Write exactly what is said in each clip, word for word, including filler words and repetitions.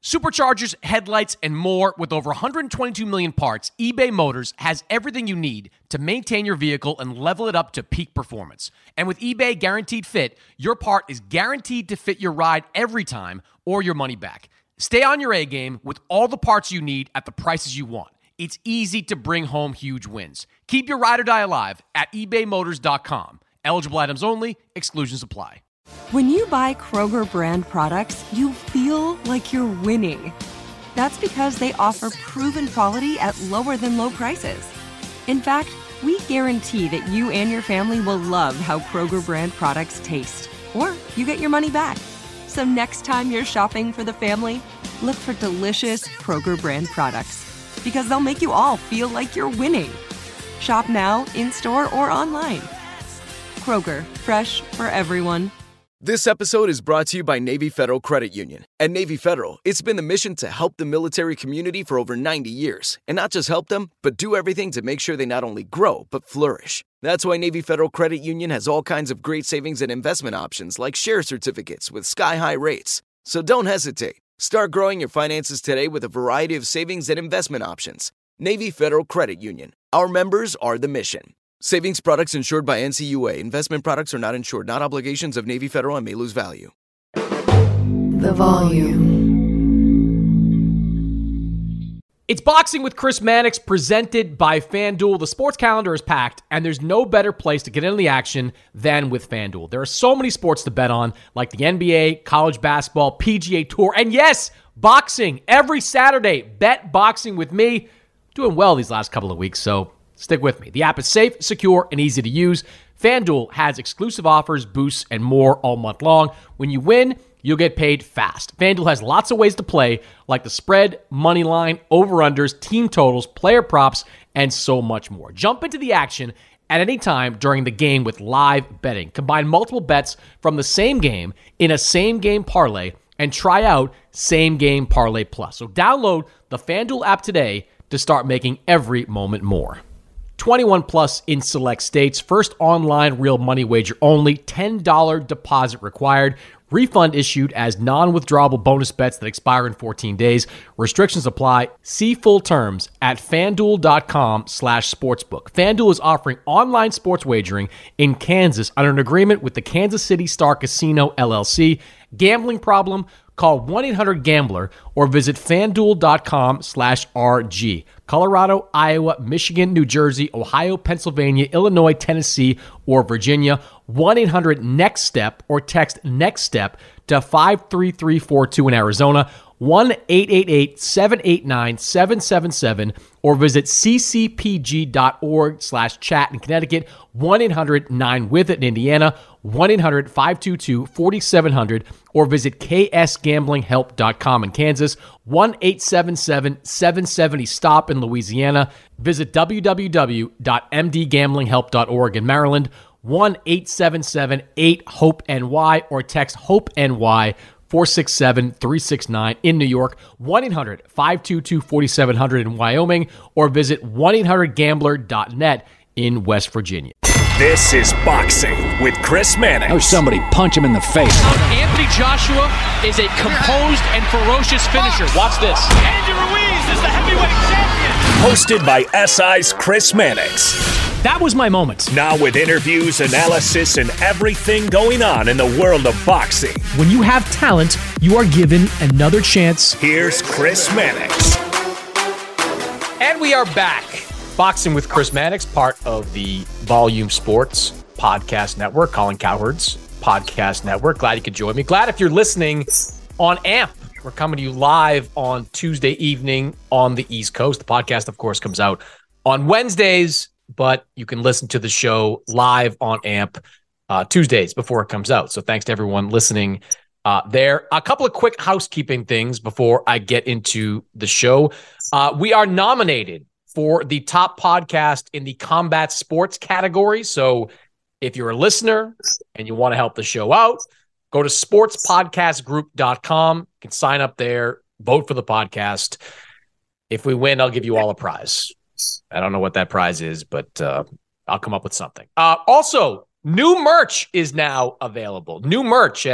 Superchargers, headlights, and more. With over one hundred twenty-two million parts, eBay Motors has everything you need to maintain your vehicle and level it up to peak performance. And with eBay Guaranteed Fit, your part is guaranteed to fit your ride every time or your money back. Stay on your A game with all the parts you need at the prices you want. It's easy to bring home huge wins. Keep your ride or die alive at ebay motors dot com. Eligible items only. Exclusions apply. When you buy Kroger brand products, you feel like you're winning. That's because they offer proven quality at lower than low prices. In fact, we guarantee that you and your family will love how Kroger brand products taste, or you get your money back. So next time you're shopping for the family, look for delicious Kroger brand products, because they'll make you all feel like you're winning. Shop now, in-store, or online. Kroger, fresh for everyone. This episode is brought to you by Navy Federal Credit Union. At Navy Federal, it's been the mission to help the military community for over ninety years. And not just help them, but do everything to make sure they not only grow, but flourish. That's why Navy Federal Credit Union has all kinds of great savings and investment options like share certificates with sky-high rates. So don't hesitate. Start growing your finances today with a variety of savings and investment options. Navy Federal Credit Union. Our members are the mission. Savings products insured by N C U A. Investment products are not insured, not obligations of Navy Federal and may lose value. The Volume. It's Boxing with Chris Mannix, presented by FanDuel. The sports calendar is packed, and there's no better place to get into the action than with FanDuel. There are so many sports to bet on, like the N B A, college basketball, P G A Tour, and yes, boxing. Every Saturday, bet boxing with me. Doing well these last couple of weeks, so stick with me. The app is safe, secure, and easy to use. FanDuel has exclusive offers, boosts, and more all month long. When you win, you'll get paid fast. FanDuel has lots of ways to play, like the spread, money line, over-unders, team totals, player props, and so much more. Jump into the action at any time during the game with live betting. Combine multiple bets from the same game in a same-game parlay and try out Same Game Parlay Plus. So download the FanDuel app today to start making every moment more. twenty-one plus in select states. First online real money wager only. ten dollars deposit required. Refund issued as non-withdrawable bonus bets that expire in fourteen days. Restrictions apply. See full terms at FanDuel.com slash sportsbook. FanDuel is offering online sports wagering in Kansas under an agreement with the Kansas City Star Casino, L L C. Gambling problem? Call one eight hundred gambler or visit FanDuel.com slash RG. Colorado, Iowa, Michigan, New Jersey, Ohio, Pennsylvania, Illinois, Tennessee, or Virginia. one eight hundred next step or text NEXTSTEP to five three three four two in Arizona. one eight eight eight seven eight nine seven seven seven or visit ccpg.org slash chat in Connecticut. one eight hundred nine with it in Indiana. one eight hundred five two two four seven zero zero or visit k s gambling help dot com in Kansas. one eight seven seven seven seven zero stop in Louisiana. Visit w w w dot m d gambling help dot org in Maryland. one eight seven seven eight hope N Y or text HOPE-NY four six seven three six nine in New York. one eight hundred five two two four seven zero zero in Wyoming or visit one eight hundred gambler dot net in West Virginia. This is Boxing with Chris Mannix. Oh, somebody punch him in the face. Anthony Joshua is a composed and ferocious finisher. Watch this. Andy Ruiz is the heavyweight champion. Hosted by S I's Chris Mannix. That was my moment. Now with interviews, analysis, and everything going on in the world of boxing. When you have talent, you are given another chance. Here's Chris Mannix. And we are back. Boxing with Chris Mannix, part of the Volume Sports Podcast Network, Colin Cowherd's Podcast Network. Glad you could join me. Glad if you're listening on A M P. We're coming to you live on Tuesday evening on the East Coast. The podcast, of course, comes out on Wednesdays, but you can listen to the show live on A M P uh, Tuesdays before it comes out. So thanks to everyone listening uh, there. A couple of quick housekeeping things before I get into the show. Uh, we are nominated for the top podcast in the combat sports category. So if you're a listener and you want to help the show out, go to sports podcast group dot com. You can sign up there, vote for the podcast. If we win, I'll give you all a prize. I don't know what that prize is, but uh, I'll come up with something. Uh, also, new merch is now available. New merch. And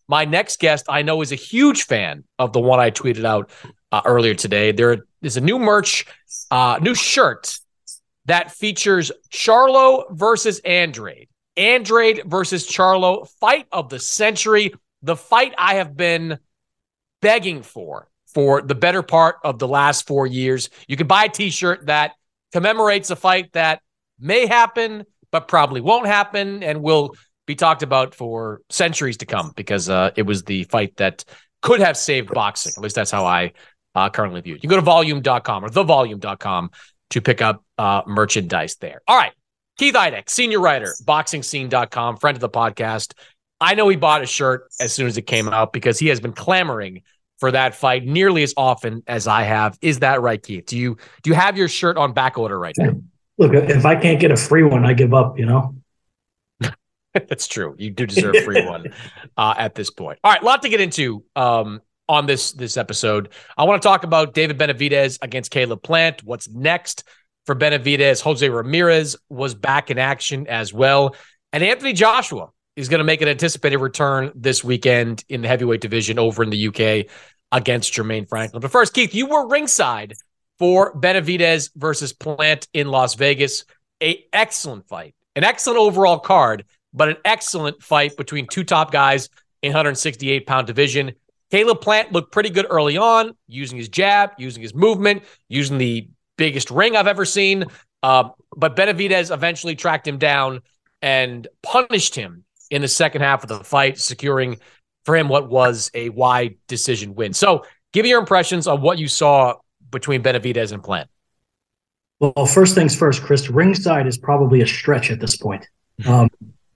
My next guest I know is a huge fan of the one I tweeted out uh, earlier today. There is a new merch, uh, new shirt that features Charlo versus Andrade. Andrade versus Charlo, fight of the century, the fight I have been begging for for the better part of the last four years. You can buy a t-shirt that commemorates a fight that may happen, but probably won't happen, and will be talked about for centuries to come, because uh, it was the fight that could have saved boxing. At least that's how I uh, currently view it. You can go to volume dot com or the volume dot com to pick up uh, merchandise there. All right. Keith Idec, senior writer, boxing scene dot com, friend of the podcast. I know he bought a shirt as soon as it came out because he has been clamoring for that fight nearly as often as I have. Is that right, Keith? Do you do you have your shirt on back order right now? Look, if I can't get a free one, I give up, you know? That's true. You do deserve a free one uh, at this point. All right, a lot to get into um, on this, this episode. I want to talk about David Benavidez against Caleb Plant. What's next for Benavidez? Jose Ramirez was back in action as well. And Anthony Joshua is going to make an anticipated return this weekend in the heavyweight division over in the U K against Jermaine Franklin. But first, Keith, you were ringside for Benavidez versus Plant in Las Vegas. An excellent fight, an excellent overall card, but an excellent fight between two top guys in one sixty-eight pound division. Caleb Plant looked pretty good early on, using his jab, using his movement, using the biggest ring I've ever seen. Uh, but Benavidez eventually tracked him down and punished him in the second half of the fight, securing for him what was a wide decision win. So give me your impressions on what you saw between Benavidez and Plant. Well, first things first, Chris, ringside is probably a stretch at this point. Um,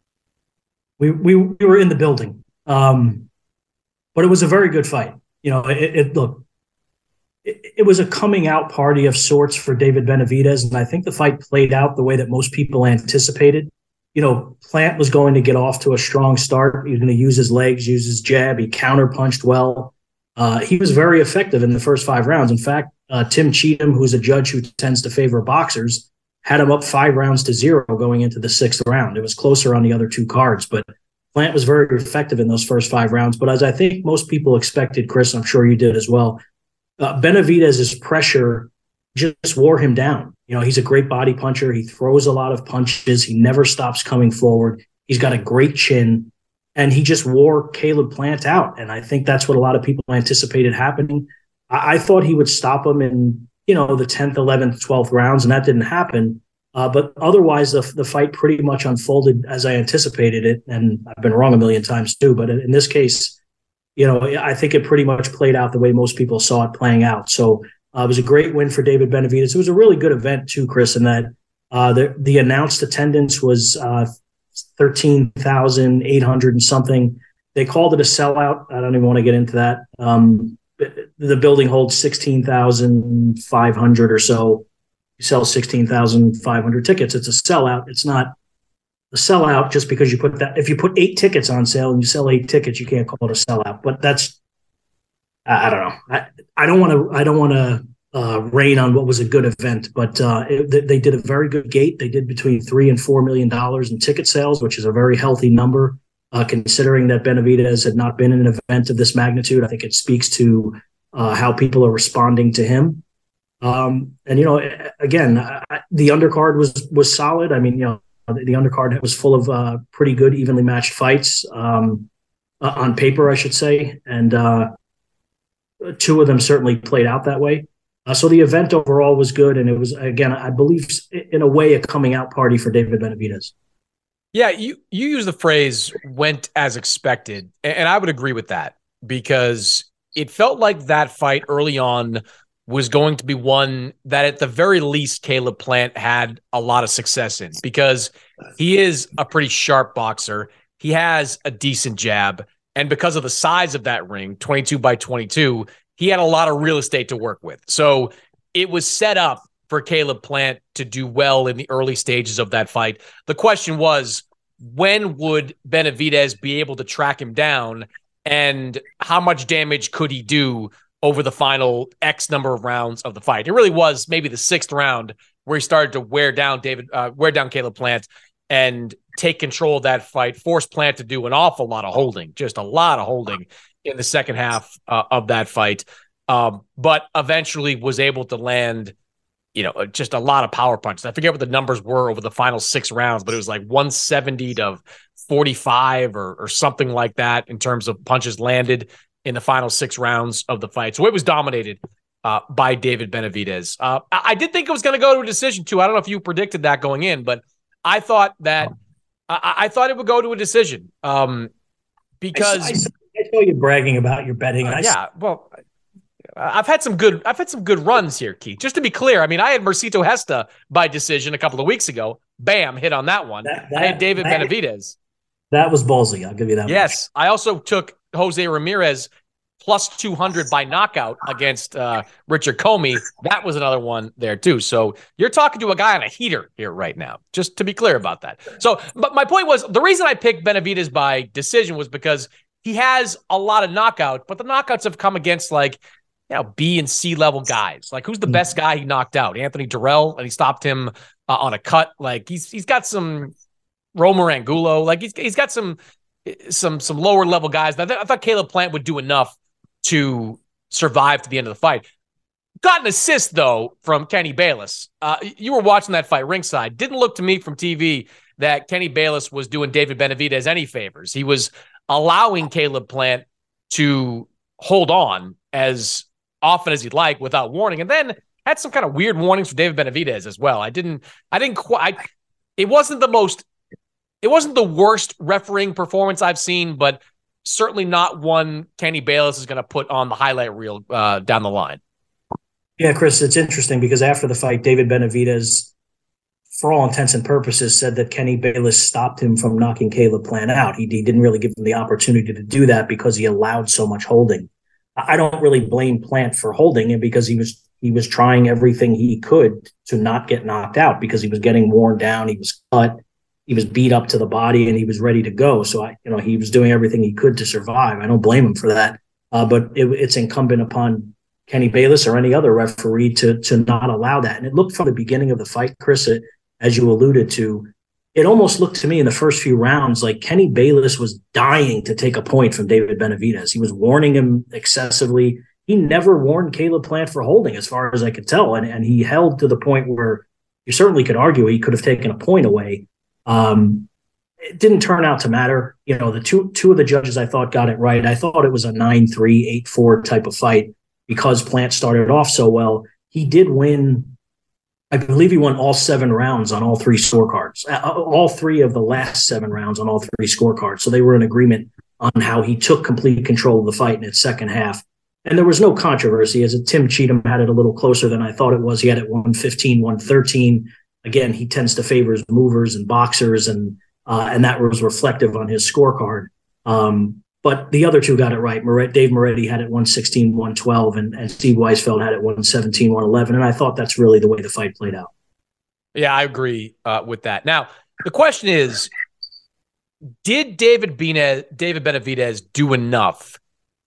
we, we we were in the building, um, but it was a very good fight. You know, it, it look, it, it was a coming out party of sorts for David Benavidez, and I think the fight played out the way that most people anticipated. You know, Plant was going to get off to a strong start. He was going to use his legs, use his jab. He counterpunched well. Uh, he was very effective in the first five rounds. In fact, uh, Tim Cheatham, who's a judge who tends to favor boxers, had him up five rounds to zero going into the sixth round. It was closer on the other two cards, but Plant was very effective in those first five rounds. But as I think most people expected, Chris, I'm sure you did as well, uh, Benavidez's pressure just wore him down. You know, he's a great body puncher. He throws a lot of punches. He never stops coming forward. He's got a great chin, and he just wore Caleb Plant out. And I think that's what a lot of people anticipated happening. I, I thought he would stop him in, you know, the tenth, eleventh, twelfth rounds, and that didn't happen. Uh, but otherwise, the the fight pretty much unfolded as I anticipated it. And I've been wrong a million times too. But in this case, you know, I think it pretty much played out the way most people saw it playing out. So uh, it was a great win for David Benavidez. It was a really good event too, Chris, in that uh, the, the announced attendance was uh, thirteen thousand eight hundred and something. They called it a sellout. I don't even want to get into that. Um, the building holds sixteen thousand five hundred or so. You sell sixteen thousand five hundred tickets. It's a sellout. It's not a sellout just because you put that. If you put eight tickets on sale and you sell eight tickets, you can't call it a sellout. But that's, I, I don't know. I, I don't want to, I don't want to uh, rain on what was a good event, but uh, it, they did a very good gate. They did between three and four million dollars in ticket sales, which is a very healthy number. Uh, considering that Benavidez had not been in an event of this magnitude, I think it speaks to uh, how people are responding to him. Um, and, you know, again, I, the undercard was was solid. I mean, you know, the, the undercard was full of uh, pretty good, evenly matched fights um, uh, on paper, I should say. And uh, two of them certainly played out that way. Uh, so the event overall was good. And it was, again, I believe, in a way, a coming out party for David Benavidez. Yeah, you, you use the phrase went as expected, and I would agree with that because it felt like that fight early on was going to be one that at the very least Caleb Plant had a lot of success in because he is a pretty sharp boxer. He has a decent jab, and because of the size of that ring, twenty-two by twenty-two, he had a lot of real estate to work with. So it was set up for Caleb Plant to do well in the early stages of that fight. The question was, when would Benavidez be able to track him down, and how much damage could he do over the final X number of rounds of the fight? It really was maybe the sixth round where he started to wear down David, uh, wear down Caleb Plant and take control of that fight, force Plant to do an awful lot of holding, just a lot of holding in the second half uh, of that fight. Um, but eventually was able to land, you know, just a lot of power punches. I forget what the numbers were over the final six rounds, but it was like one seventy to forty-five or, or something like that in terms of punches landed in the final six rounds of the fight. So it was dominated uh, by David Benavidez. Uh, I, I did think it was going to go to a decision too. I don't know if you predicted that going in, but I thought that I, I thought it would go to a decision um, because I, I, I saw you bragging about your betting. Uh, yeah, well. I've had some good I've had some good runs here, Keith. Just to be clear, I mean, I had Mercito Hesta by decision a couple of weeks ago. Bam, hit on that one. That, that, I had David that, Benavidez. That was ballsy. I'll give you that. Yes. Much. I also took Jose Ramirez plus two hundred by knockout against uh, Richard Comey. That was another one there, too. So you're talking to a guy on a heater here right now, just to be clear about that. So, but my point was, the reason I picked Benavidez by decision was because he has a lot of knockout, but the knockouts have come against, like, you know, B and C level guys. Like, who's the best guy he knocked out? Anthony Durrell, and he stopped him uh, on a cut. Like, he's he's got some Romer Angulo. Like, he's he's got some some some lower level guys. I, th- I thought Caleb Plant would do enough to survive to the end of the fight. Got an assist though from Kenny Bayless. Uh, you were watching that fight ringside. Didn't look to me from T V that Kenny Bayless was doing David Benavidez any favors. He was allowing Caleb Plant to hold on as often as he'd like without warning, and then had some kind of weird warnings for David Benavidez as well. I didn't, I didn't quite, it wasn't the most, it wasn't the worst refereeing performance I've seen, but certainly not one Kenny Bayless is going to put on the highlight reel uh, down the line. Yeah, Chris, it's interesting because after the fight, David Benavidez, for all intents and purposes, said that Kenny Bayless stopped him from knocking Caleb Plant out. He, he didn't really give him the opportunity to do that because he allowed so much holding. I don't really blame Plant for holding it because he was he was trying everything he could to not get knocked out because he was getting worn down. He was cut. He was beat up to the body and he was ready to go. So, I, you know, he was doing everything he could to survive. I don't blame him for that. Uh, but it, it's incumbent upon Kenny Bayless or any other referee to to not allow that. And it looked from the beginning of the fight, Chris, it, as you alluded to, it almost looked to me in the first few rounds like Kenny Bayless was dying to take a point from David Benavidez. He was warning him excessively. He never warned Caleb Plant for holding, as far as I could tell. And, and he held to the point where you certainly could argue he could have taken a point away. Um, it didn't turn out to matter. You know, the two two of the judges I thought got it right. I thought it was a nine three, eight four type of fight because Plant started off so well. He did win. I believe he won all seven rounds on all three scorecards, all three of the last seven rounds on all three scorecards. So they were in agreement on how he took complete control of the fight in its second half. And there was no controversy, as Tim Cheatham had it a little closer than I thought it was. He had it one fifteen, one thirteen. Again, he tends to favor movers and boxers, and uh, and that was reflective on his scorecard. Um, but the other two got it right. Moret, Dave Moretti had it one sixteen, one twelve, and, and Steve Weisfeld had it one seventeen, one eleven. And I thought that's really the way the fight played out. Yeah, I agree uh, with that. Now, the question is, did David Bene, David Benavidez do enough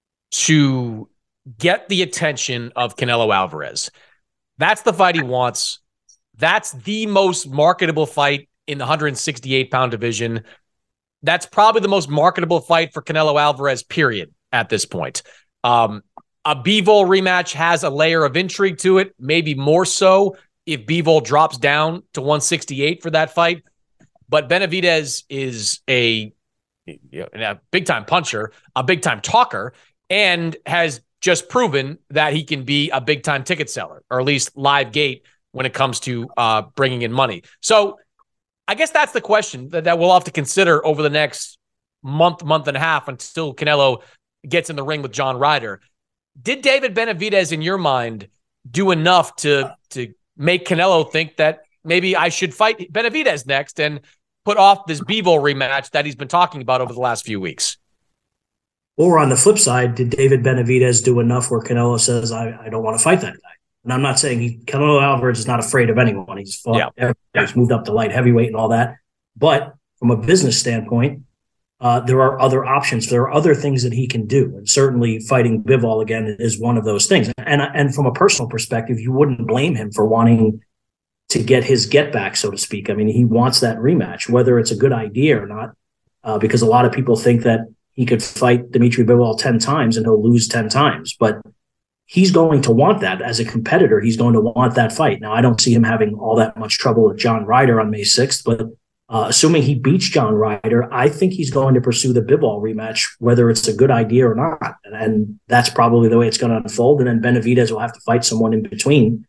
to get the attention of Canelo Alvarez? That's the fight he wants. That's the most marketable fight in the one sixty-eight pound division. That's probably the most marketable fight for Canelo Alvarez, period, at this point. Um, a Bivol rematch has a layer of intrigue to it, maybe more so if Bivol drops down to one sixty-eight for that fight. But Benavidez is a, you know, a big-time puncher, a big-time talker, and has just proven that he can be a big-time ticket seller, or at least live gate when it comes to uh, bringing in money. So I guess that's the question that, that we'll have to consider over the next month, month and a half until Canelo gets in the ring with John Ryder. Did David Benavidez, in your mind, do enough to to make Canelo think that maybe I should fight Benavidez next and put off this Bivol rematch that he's been talking about over the last few weeks? Or on the flip side, did David Benavidez do enough where Canelo says, I, I don't want to fight that guy? And I'm not saying he, Canelo Alvarez is not afraid of anyone. He's fought, yeah. everybody. He's moved up to light heavyweight and all that. But from a business standpoint, uh, there are other options. There are other things that he can do. And certainly fighting Bivol again is one of those things. And, and from a personal perspective, you wouldn't blame him for wanting to get his get back, so to speak. I mean, he wants that rematch, whether it's a good idea or not, uh, because a lot of people think that he could fight Dimitri Bivol ten times and he'll lose ten times. But he's going to want that as a competitor. He's going to want that fight. Now, I don't see him having all that much trouble with John Ryder on May sixth, but uh, assuming he beats John Ryder, I think he's going to pursue the Bivol rematch, whether it's a good idea or not. And, and that's probably the way it's going to unfold. And then Benavidez will have to fight someone in between,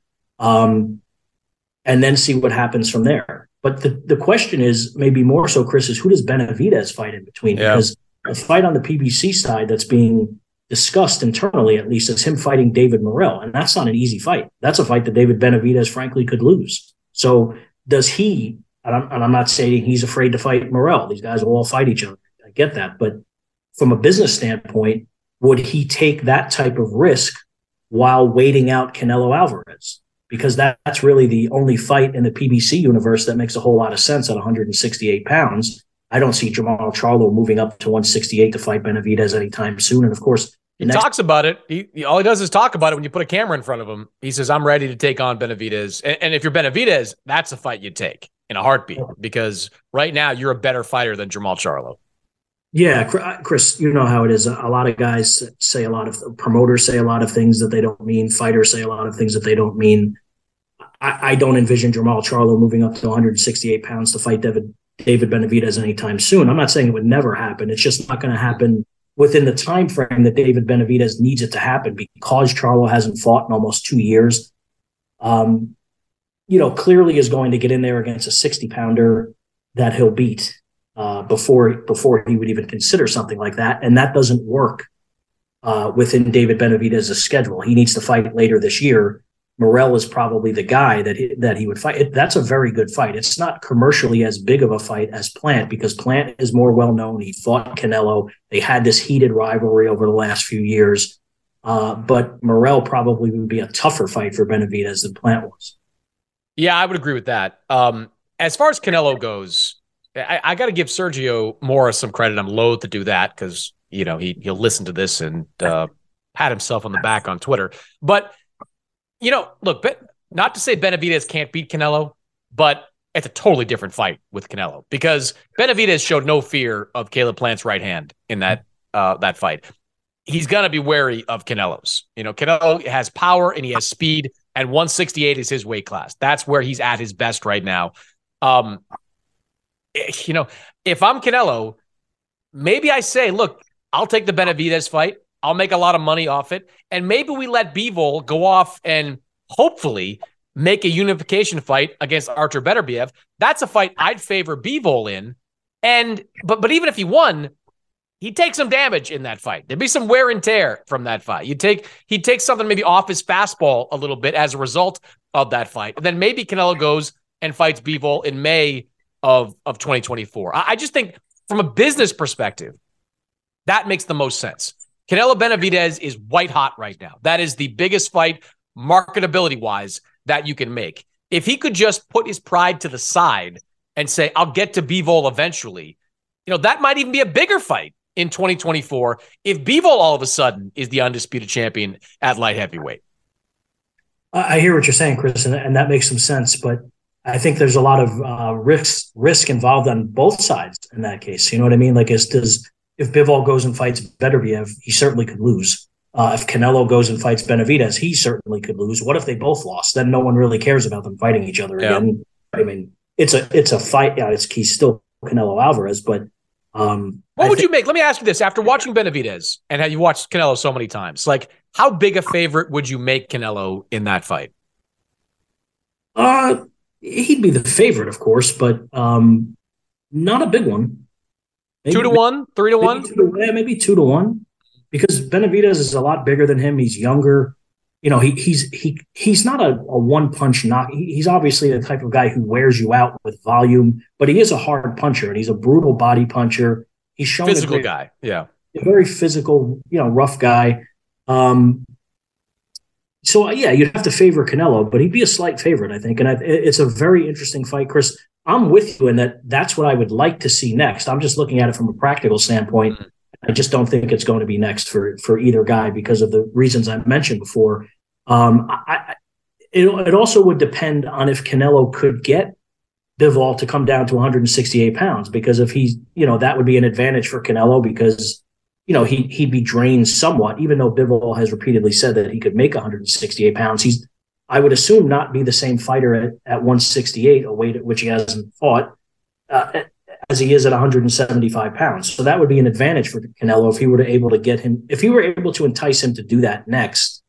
um, and then see what happens from there. But the, the question is, maybe more so, Chris, is who does Benavidez fight in between? Yeah. Because a fight on the P B C side that's being discussed internally, at least, is him fighting David Morrell. And that's not an easy fight. That's a fight that David Benavidez, frankly, could lose. So does he, and I'm, and I'm not saying he's afraid to fight Morrell. These guys will all fight each other. I get that. But from a business standpoint, would he take that type of risk while waiting out Canelo Alvarez? Because that, that's really the only fight in the P B C universe that makes a whole lot of sense at one hundred sixty-eight pounds. I don't see Jamal Charlo moving up to one sixty-eight to fight Benavidez anytime soon. And of course, he next- talks about it. He, he all he does is talk about it when you put a camera in front of him. He says, "I'm ready to take on Benavidez." And, and if you're Benavidez, that's a fight you take in a heartbeat, because right now you're a better fighter than Jamal Charlo. Yeah, Chris, you know how it is. A lot of guys say a lot of promoters say a lot of things that they don't mean. Fighters say a lot of things that they don't mean. I, I don't envision Jamal Charlo moving up to one hundred sixty-eight pounds to fight David. David Benavidez anytime soon. I'm not saying it would never happen. It's just not going to happen within the time frame that David Benavidez needs it to happen, because Charlo hasn't fought in almost two years. Um, you know, clearly is going to get in there against a sixty pounder that he'll beat uh, before before he would even consider something like that, and that doesn't work uh, within David Benavidez's schedule. He needs to fight later this year. Morrell is probably the guy that he, that he would fight. It, that's a very good fight. It's not commercially as big of a fight as Plant, because Plant is more well-known. He fought Canelo. They had this heated rivalry over the last few years. Uh, but Morrell probably would be a tougher fight for Benavidez than Plant was. Yeah, I would agree with that. Um, as far as Canelo goes, I, I got to give Sergio Mora some credit. I'm loath to do that because, you know, he, he'll listen to this and uh, pat himself on the back on Twitter. But you know, look, not to say Benavidez can't beat Canelo, but it's a totally different fight with Canelo, because Benavidez showed no fear of Caleb Plant's right hand in that uh, that fight. He's going to be wary of Canelo's. You know, Canelo has power and he has speed, and one sixty-eight is his weight class. That's where he's at his best right now. Um, you know, if I'm Canelo, maybe I say, look, I'll take the Benavidez fight. I'll make a lot of money off it. And maybe we let Bivol go off and hopefully make a unification fight against Artur Beterbiev. That's a fight I'd favor Bivol in. And but but even if he won, he'd take some damage in that fight. There'd be some wear and tear from that fight. You'd take he'd take something maybe off his fastball a little bit as a result of that fight. And then maybe Canelo goes and fights Bivol in May of, of twenty twenty-four. I, I just think from a business perspective, that makes the most sense. Canelo Benavidez is white hot right now. That is the biggest fight marketability-wise that you can make. If he could just put his pride to the side and say, I'll get to Bivol eventually, you know, that might even be a bigger fight in twenty twenty-four if Bivol all of a sudden is the undisputed champion at light heavyweight. I hear what you're saying, Chris, and, and that makes some sense, but I think there's a lot of uh, risk, risk involved on both sides in that case. You know what I mean? Like, is, does if Bivol goes and fights Beterbiev, he certainly could lose. Uh, if Canelo goes and fights Benavidez, he certainly could lose. What if they both lost? Then no one really cares about them fighting each other yeah. again. I mean, it's a it's a fight. Yeah, it's he's still Canelo Alvarez, but um, what I would think- you make? Let me ask you this: after watching Benavidez and how you watched Canelo so many times, like how big a favorite would you make Canelo in that fight? Uh, he'd be the favorite, of course, but um, not a big one. Maybe, two to one, three to one, two to, yeah, maybe two to one, because Benavidez is a lot bigger than him. He's younger. You know, he he's he he's not a, a one punch knock. He, he's obviously the type of guy who wears you out with volume, but he is a hard puncher and he's a brutal body puncher. He's shown physical a great, guy, yeah, a very physical, you know, rough guy. Um, so yeah, you'd have to favor Canelo, but he'd be a slight favorite, I think, and I, it's a very interesting fight, Chris. I'm with you in that that's what I would like to see next. I'm just looking at it from a practical standpoint. I just don't think it's going to be next for, for either guy because of the reasons I mentioned before. Um, I, I, it, it also would depend on if Canelo could get Bivol to come down to one hundred sixty-eight pounds, because if he's, you know, that would be an advantage for Canelo because, you know, he, he'd be drained somewhat, even though Bivol has repeatedly said that he could make one hundred sixty-eight pounds. He's, I would assume, not be the same fighter at, at one sixty-eight, a weight at which he hasn't fought, uh, as he is at one hundred seventy-five pounds. So that would be an advantage for Canelo if he were to able to get him, if he were able to entice him to do that next.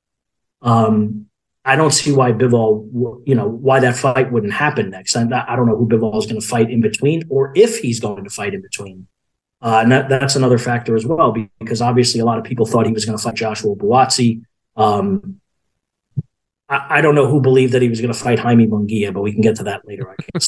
Um, I don't see why Bivol, you know, why that fight wouldn't happen next. I, I don't know who Bivol is going to fight in between, or if he's going to fight in between. Uh, and that, that's another factor as well, because obviously a lot of people thought he was going to fight Joshua Buatsi. Um, I, I don't know who believed that he was going to fight Jaime Munguia, but we can get to that later. I guess.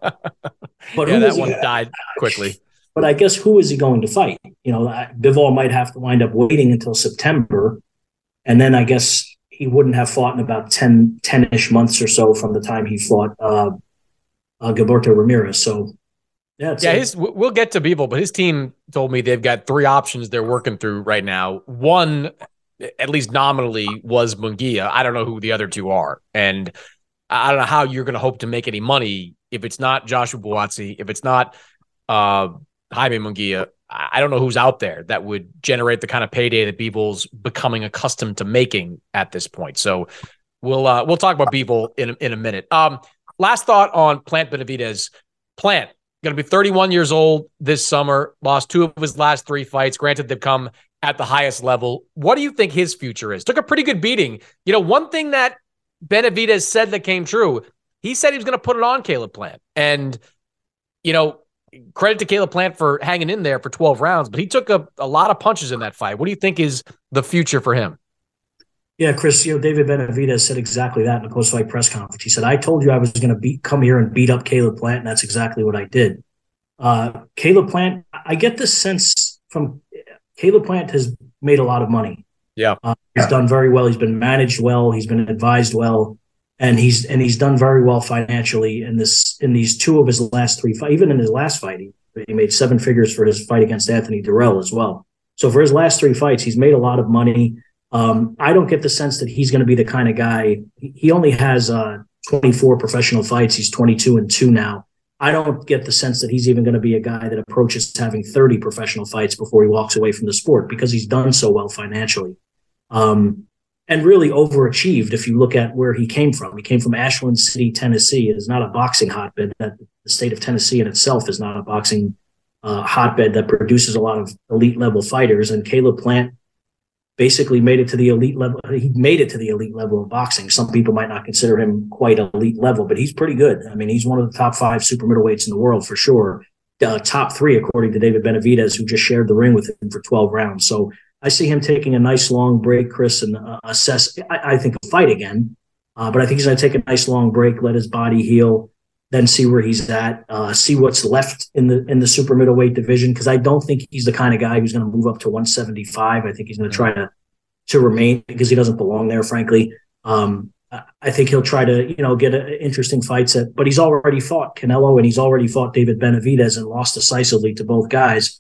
But yeah, that he, one died quickly. But I guess who is he going to fight? You know, Bivol might have to wind up waiting until September, and then I guess he wouldn't have fought in about ten, ten-ish months or so from the time he fought uh, uh, Gilberto Ramirez. So, yeah. Yeah, a, his, we'll get to Bivol, but his team told me they've got three options they're working through right now. One, at least nominally, was Munguia. I don't know who the other two are. And I don't know how you're going to hope to make any money if it's not Joshua Buatsi, if it's not uh, Jaime Munguia. I don't know who's out there that would generate the kind of payday that Bivol's becoming accustomed to making at this point. So we'll uh, we'll talk about Bivol in, in a minute. Um, last thought on Plant Benavidez. Plant, going to be thirty-one years old this summer, lost two of his last three fights. Granted, they've come at the highest level. What do you think his future is? Took a pretty good beating. You know, one thing that Benavidez said that came true, he said he was going to put it on Caleb Plant. And, you know, credit to Caleb Plant for hanging in there for twelve rounds, but he took a, a lot of punches in that fight. What do you think is the future for him? Yeah, Chris, you know, David Benavidez said exactly that in the post-fight press conference. He said, I told you I was going to beat, come here and beat up Caleb Plant, and that's exactly what I did. Uh, Caleb Plant, I get this sense from Caleb Plant has made a lot of money. Yeah. Uh, he's done very well. He's been managed well. He's been advised well. And he's and he's done very well financially in this in these two of his last three fights. Even in his last fight, he, he made seven figures for his fight against Anthony Durrell as well. So for his last three fights, he's made a lot of money. Um, I don't get the sense that he's going to be the kind of guy. He only has uh, twenty-four professional fights. He's twenty-two and two now. I don't get the sense that he's even going to be a guy that approaches having thirty professional fights before he walks away from the sport, because he's done so well financially. Um, And really overachieved if you look at where he came from. He came from Ashland City, Tennessee. It is not a boxing hotbed. That the state of Tennessee in itself is not a boxing uh, hotbed that produces a lot of elite level fighters. And Caleb Plant basically made it to the elite level. He made it to the elite level of boxing. Some people might not consider him quite elite level, but he's pretty good. I mean, he's one of the top five super middleweights in the world for sure. Uh, top three, according to David Benavidez, who just shared the ring with him for twelve rounds. So I see him taking a nice long break, Chris, and uh, assess, I, I think, a fight again. Uh, but I think he's going to take a nice long break, let his body heal, then see where he's at, uh, see what's left in the in the super middleweight division, because I don't think he's the kind of guy who's going to move up to one seventy-five. I think he's going to try to to remain, because he doesn't belong there, frankly. Um, I think he'll try to, you know, get a, interesting fights at, but he's already fought Canelo and he's already fought David Benavidez and lost decisively to both guys.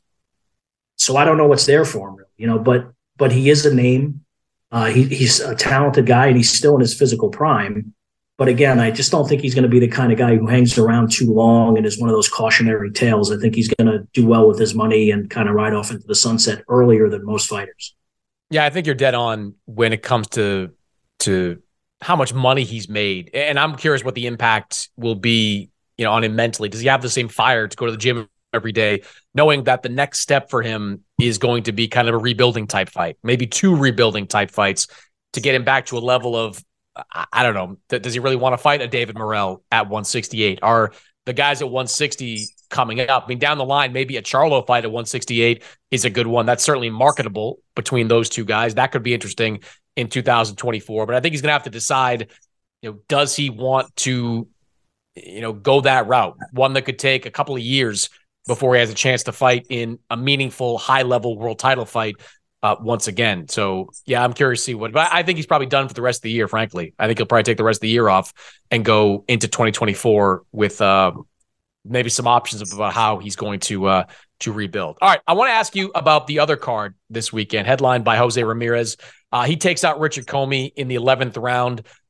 So I don't know what's there for him, really, you know, but but he is a name. Uh, he, he's a talented guy, and he's still in his physical prime. But again, I just don't think he's going to be the kind of guy who hangs around too long and is one of those cautionary tales. I think he's going to do well with his money and kind of ride off into the sunset earlier than most fighters. Yeah, I think you're dead on when it comes to to how much money he's made. And I'm curious what the impact will be, you know, on him mentally. Does he have the same fire to go to the gym every day, knowing that the next step for him is going to be kind of a rebuilding type fight, maybe two rebuilding type fights to get him back to a level of, I don't know, does he really want to fight a David Morrell at one sixty-eight? Are the guys at one sixty coming up? I mean, down the line, maybe a Charlo fight at one sixty-eight is a good one. That's certainly marketable between those two guys. That could be interesting in two thousand twenty-four. But I think he's going to have to decide, you know, does he want to, you know, go that route? One that could take a couple of years before he has a chance to fight in a meaningful high-level world title fight uh, once again. So, yeah, I'm curious to see what – but I think he's probably done for the rest of the year, frankly. I think he'll probably take the rest of the year off and go into twenty twenty-four with uh, maybe some options about how he's going to uh, to rebuild. All right, I want to ask you about the other card this weekend, headlined by Jose Ramirez. Uh, he takes out Richard Comey in the eleventh round.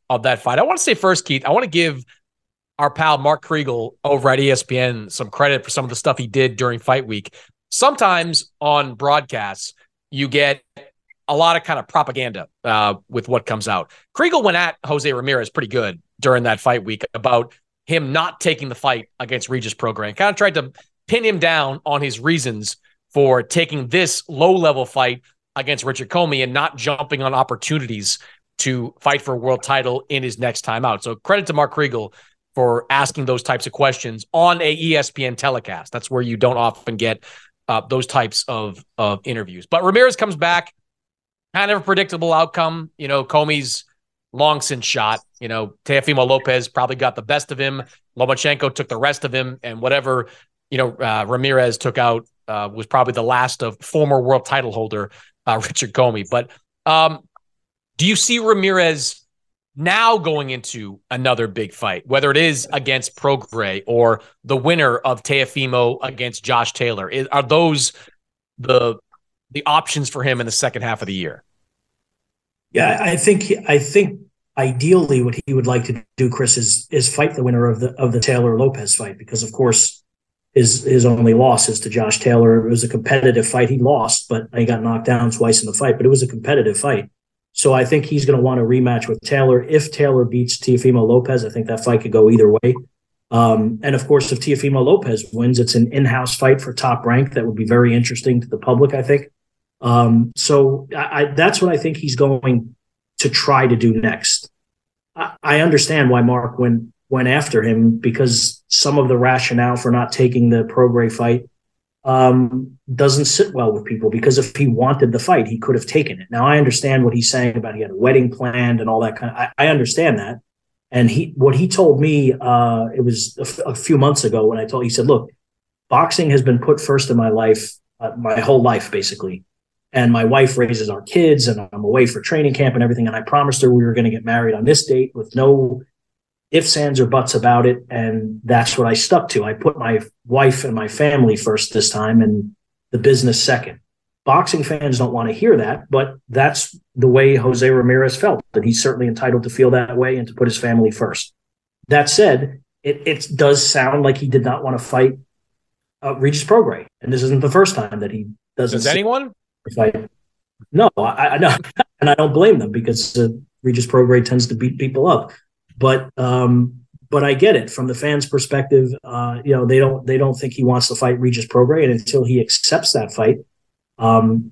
of that fight. I want to say first, Keith, I want to give our pal Mark Kriegel over at E S P N some credit for some of the stuff he did during fight week. Sometimes on broadcasts, you get a lot of kind of propaganda uh, with what comes out. Kriegel went at Jose Ramirez pretty good during that fight week about him not taking the fight against Regis Prograis. Kind of tried to pin him down on his reasons for taking this low-level fight against Richard Comey and not jumping on opportunities to fight for a world title in his next time out. So credit to Mark Kriegel for asking those types of questions on a E S P N telecast. That's where you don't often get uh, those types of, of interviews. But Ramirez comes back, kind of a predictable outcome. You know, Comey's long since shot. You know, Teofimo Lopez probably got the best of him. Lomachenko took the rest of him, and whatever, you know, uh, Ramirez took out uh, was probably the last of former world title holder uh, Richard Comey. But um, do you see Ramirez now going into another big fight, whether it is against Prograis or the winner of Teofimo against Josh Taylor? Is, are those the the options for him in the second half of the year? Yeah, I think I think ideally what he would like to do, Chris, is is fight the winner of the of the Taylor Lopez fight, because of course his his only loss is to Josh Taylor. It was a competitive fight. He lost, but he got knocked down twice in the fight, but it was a competitive fight. So I think he's going to want to rematch with Taylor. If Taylor beats Teofimo Lopez, I think that fight could go either way. Um, and of course, if Teofimo Lopez wins, it's an in-house fight for Top Rank that would be very interesting to the public, I think. Um, so I, I, that's what I think he's going to try to do next. I, I understand why Mark went went after him, because some of the rationale for not taking the Prograis fight um, doesn't sit well with people, because if he wanted the fight, he could have taken it. Now, I understand what he's saying about he had a wedding planned and all that kind of, I, I understand that. And he, what he told me, uh, it was a, f- a few months ago when I told, he said, look, boxing has been put first in my life, uh, my whole life, basically. And my wife raises our kids, and I'm away for training camp and everything. And I promised her we were going to get married on this date with no ifs, ands, or buts about it. And that's what I stuck to. I put my wife and my family first this time, and the business second. Boxing fans don't want to hear that, but that's the way Jose Ramirez felt, that he's certainly entitled to feel that way and to put his family first. That said, it, it does sound like he did not want to fight uh, Regis Prograis. And this isn't the first time that he doesn't. Does anyone? Fight. No, I, I know, and I don't blame them, because uh, Regis Prograis tends to beat people up. But um, but I get it from the fans' perspective. Uh, you know, they don't they don't think he wants to fight Regis Prograis, and until he accepts that fight, um,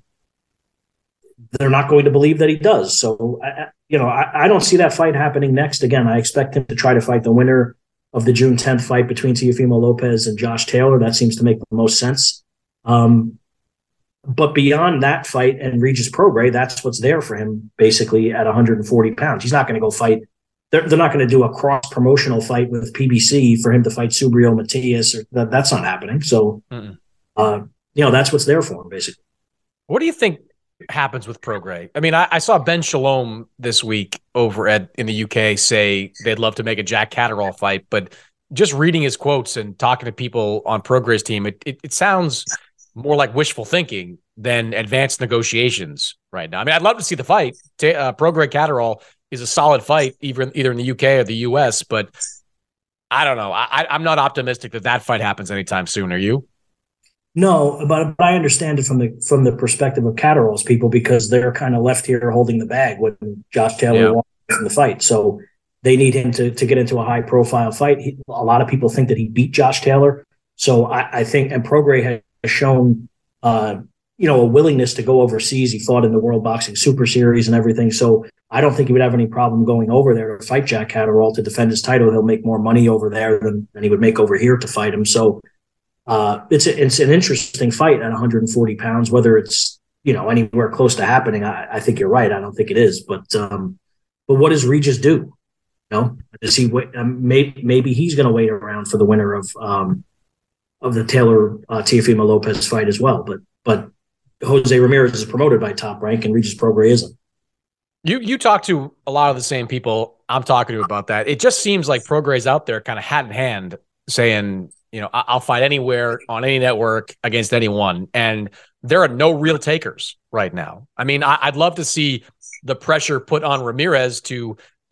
they're not going to believe that he does. So I, you know, I, I don't see that fight happening next. Again, I expect him to try to fight the winner of the June tenth fight between Teofimo Lopez and Josh Taylor. That seems to make the most sense. Um, But beyond that fight and Regis Prograis, that's what's there for him, basically, at one hundred forty pounds. He's not going to go fight. They're, they're not going to do a cross-promotional fight with P B C for him to fight Subriel Matias. Or that, that's not happening. So, uh, you know, that's what's there for him, basically. What do you think happens with Prograis? I mean, I, I saw Ben Shalom this week over at in the U K say they'd love to make a Jack Catterall fight, but just reading his quotes and talking to people on Prograis' team, it, it, it sounds more like wishful thinking than advanced negotiations right now. I mean, I'd love to see the fight. Uh, Prograis Catterall is a solid fight, either, either in the U K or the U S, but I don't know. I, I'm not optimistic that that fight happens anytime soon. Are you? No, but, but I understand it from the from the perspective of Catterall's people, because they're kind of left here holding the bag when Josh Taylor yeah. won the fight. So they need him to to get into a high-profile fight. He, a lot of people think that he beat Josh Taylor. So I, I think, and Prograis has shown, uh, you know, a willingness to go overseas. He fought in the World Boxing Super Series and everything. So I don't think he would have any problem going over there to fight Jack Catterall to defend his title. He'll make more money over there than, than he would make over here to fight him. So uh, it's a, it's an interesting fight at one hundred forty pounds. Whether it's, you know, anywhere close to happening, I, I think you're right. I don't think it is. But um, but what does Regis do? You know, does he wait? Um, maybe maybe he's going to wait around for the winner of um, of the Taylor uh, Teofimo Lopez fight as well. But but Jose Ramirez is promoted by Top Rank, and Regis Prograis isn't. You you talk to a lot of the same people I'm talking to about that. It just seems like Prograis out there kind of hat in hand saying, you know, I'll fight anywhere on any network against anyone. And there are no real takers right now. I mean, I'd love to see the pressure put on Ramirez to,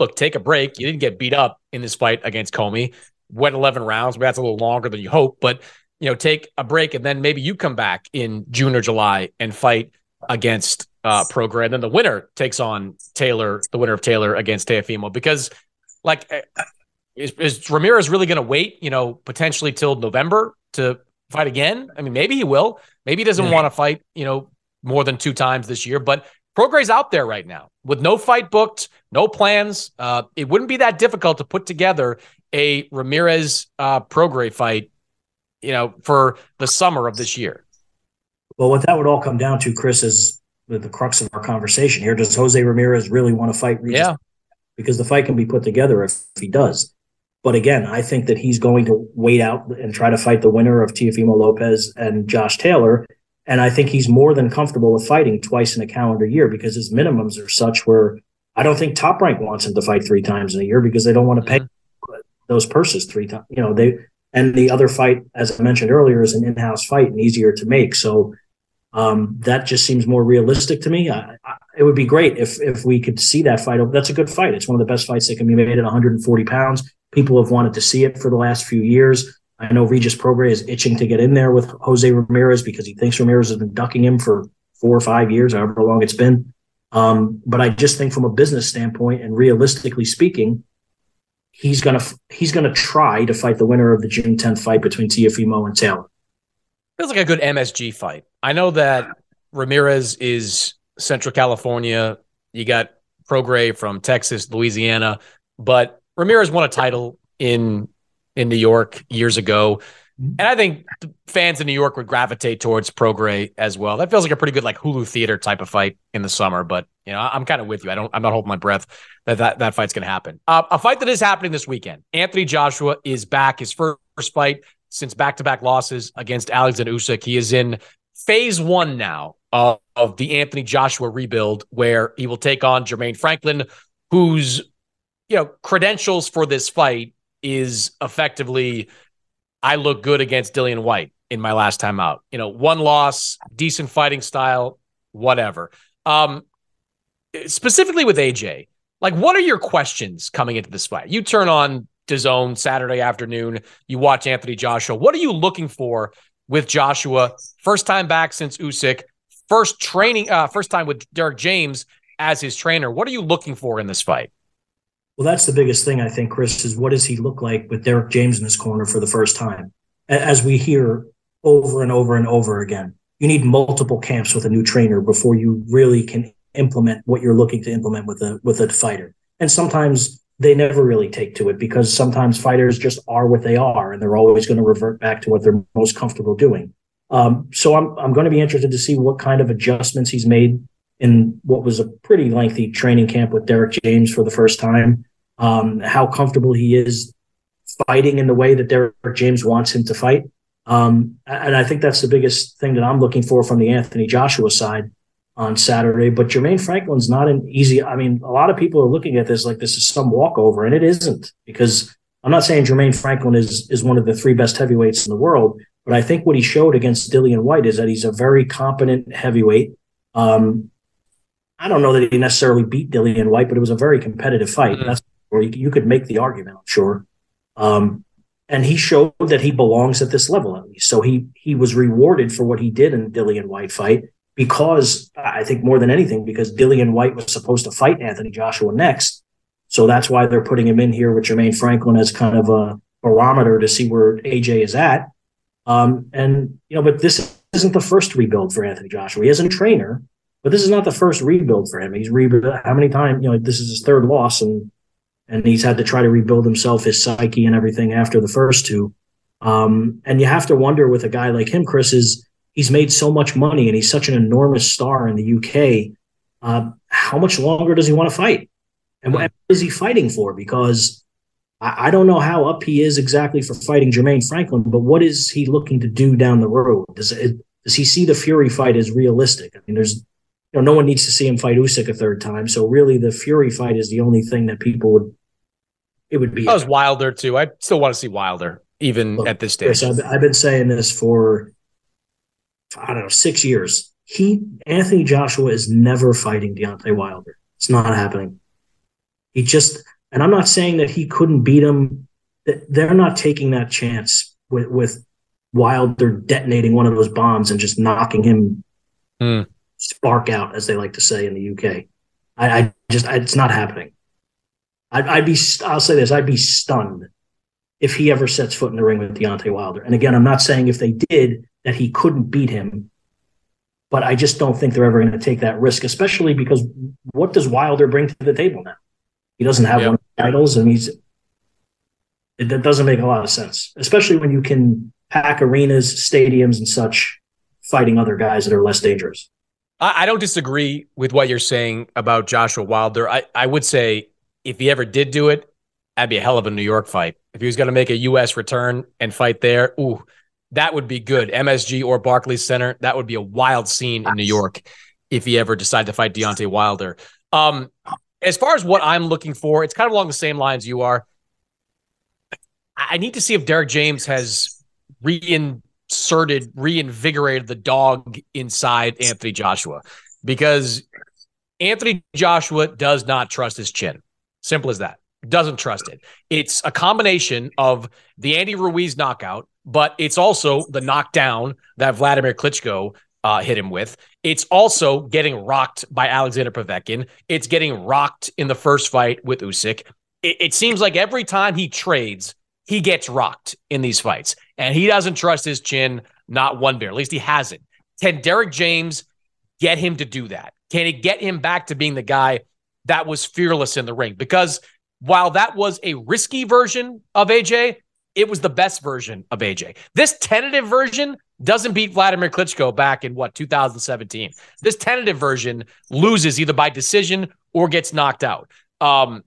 look, take a break. You didn't get beat up in this fight against Comey. Went eleven rounds. Maybe that's a little longer than you hope, but you know, take a break and then maybe you come back in June or July and fight against uh, Prograis. And then the winner takes on Taylor, the winner of Taylor against Teofimo. Because, like, is, is Ramirez really going to wait, you know, potentially till November to fight again? I mean, maybe he will. Maybe he doesn't yeah. want to fight, you know, more than two times this year. But Prograis's out there right now with no fight booked, no plans. Uh, it wouldn't be that difficult to put together a Ramirez uh, Prograis fight, you know, for the summer of this year. Well, what that would all come down to, Chris, is the, the crux of our conversation here. Does Jose Ramirez really want to fight Regis? Yeah. Because the fight can be put together if he does. But again, I think that he's going to wait out and try to fight the winner of Teofimo Lopez and Josh Taylor. And I think he's more than comfortable with fighting twice in a calendar year because his minimums are such where I don't think Top Rank wants him to fight three times in a year because they don't want to pay mm-hmm. those purses three times. You know, they and the other fight, as I mentioned earlier, is an in-house fight and easier to make. So um, that just seems more realistic to me. I, I, it would be great if if we could see that fight. That's a good fight. It's one of the best fights that can be made at one hundred forty pounds. People have wanted to see it for the last few years. I know Regis Prograis is itching to get in there with Jose Ramirez because he thinks Ramirez has been ducking him for four or five years, however long it's been. Um, but I just think from a business standpoint and realistically speaking, he's gonna he's gonna try to fight the winner of the June tenth fight between Teofimo and Taylor. Feels like a good M S G fight. I know that Ramirez is Central California. You got Prograis from Texas, Louisiana, but Ramirez won a title in in New York years ago. And I think fans in New York would gravitate towards Prograis as well. That feels like a pretty good like Hulu theater type of fight in the summer. But you know, I'm kind of with you. I don't. I'm not holding my breath that that, that fight's going to happen. Uh, a fight that is happening this weekend. Anthony Joshua is back. His first fight since back-to-back losses against Alexander Usyk. He is in phase one now of, of the Anthony Joshua rebuild, where he will take on Jermaine Franklin, whose you know credentials for this fight is effectively, I look good against Dillian White in my last time out. You know, one loss, decent fighting style, whatever. Um, specifically with A J, like, what are your questions coming into this fight? You turn on DAZN Saturday afternoon, you watch Anthony Joshua. What are you looking for with Joshua? First time back since Usyk, first training, uh, first time with Derek James as his trainer. What are you looking for in this fight? Well, that's the biggest thing, I think, Chris, is what does he look like with Derek James in his corner for the first time? As we hear over and over and over again, you need multiple camps with a new trainer before you really can implement what you're looking to implement with a with a fighter. And sometimes they never really take to it because sometimes fighters just are what they are, and they're always going to revert back to what they're most comfortable doing. Um, so I'm I'm going to be interested to see what kind of adjustments he's made in what was a pretty lengthy training camp with Derek James for the first time, um, how comfortable he is fighting in the way that Derek James wants him to fight. Um, and I think that's the biggest thing that I'm looking for from the Anthony Joshua side on Saturday. But Jermaine Franklin's not an easy, I mean, a lot of people are looking at this like this is some walkover, and it isn't, because I'm not saying Jermaine Franklin is, is one of the three best heavyweights in the world, but I think what he showed against Dillian White is that he's a very competent heavyweight. Um, I don't know that he necessarily beat Dillian White, but it was a very competitive fight. Mm-hmm. That's where you, you could make the argument, I'm sure. Um, and he showed that he belongs at this level, at least. So he he was rewarded for what he did in the Dillian White fight because, I think more than anything, because Dillian White was supposed to fight Anthony Joshua next. So that's why they're putting him in here with Jermaine Franklin as kind of a barometer to see where A J is at. Um, and, you know, but this isn't the first rebuild for Anthony Joshua. He has a trainer, but this is not the first rebuild for him. He's rebuilt how many times, you know, this is his third loss, and and he's had to try to rebuild himself, his psyche and everything after the first two. Um, and you have to wonder with a guy like him, Chris, is he's made so much money and he's such an enormous star in the U K. Uh, how much longer does he want to fight? And what is he fighting for? Because I, I don't know how up he is exactly for fighting Jermaine Franklin, but what is he looking to do down the road? Does it, does he see the Fury fight as realistic? I mean, there's, you know, no one needs to see him fight Usyk a third time. So really the Fury fight is the only thing that people would, it would be. That was Wilder too. I still want to see Wilder even Look, at this stage. Chris, I've, I've been saying this for, I don't know, six years. He, Anthony Joshua is never fighting Deontay Wilder. It's not happening. He just, and I'm not saying that he couldn't beat him. They're not taking that chance with, with Wilder detonating one of those bombs and just knocking him mm. spark out, as they like to say in the U K. I, I just, I, it's not happening. I'd, I'd be, I'll say this, I'd be stunned if he ever sets foot in the ring with Deontay Wilder. And again, I'm not saying if they did that he couldn't beat him, but I just don't think they're ever going to take that risk, especially because what does Wilder bring to the table now? He doesn't have yep. one of the titles, and he's it, that doesn't make a lot of sense, especially when you can pack arenas, stadiums, and such, fighting other guys that are less dangerous. I, I don't disagree with what you're saying about Joshua Wilder. I, I would say if he ever did do it, that'd be a hell of a New York fight. If he was going to make a U S return and fight there, ooh, that would be good. M S G or Barclays Center, that would be a wild scene in New York if he ever decided to fight Deontay Wilder. Um, as far as what I'm looking for, it's kind of along the same lines you are. I need to see if Derek James has reinserted, reinvigorated the dog inside Anthony Joshua, because Anthony Joshua does not trust his chin. Simple as that. Doesn't trust it. It's a combination of the Andy Ruiz knockout, but it's also the knockdown that Vladimir Klitschko uh, hit him with. It's also getting rocked by Alexander Povetkin. It's getting rocked in the first fight with Usyk. It, it seems like every time he trades, he gets rocked in these fights, and he doesn't trust his chin, not one bit. At least he hasn't. Can Derek James get him to do that? Can it get him back to being the guy that was fearless in the ring? Because while that was a risky version of A J, it was the best version of A J. This tentative version doesn't beat Vladimir Klitschko back in, what, two thousand seventeen. This tentative version loses either by decision or gets knocked out. Um,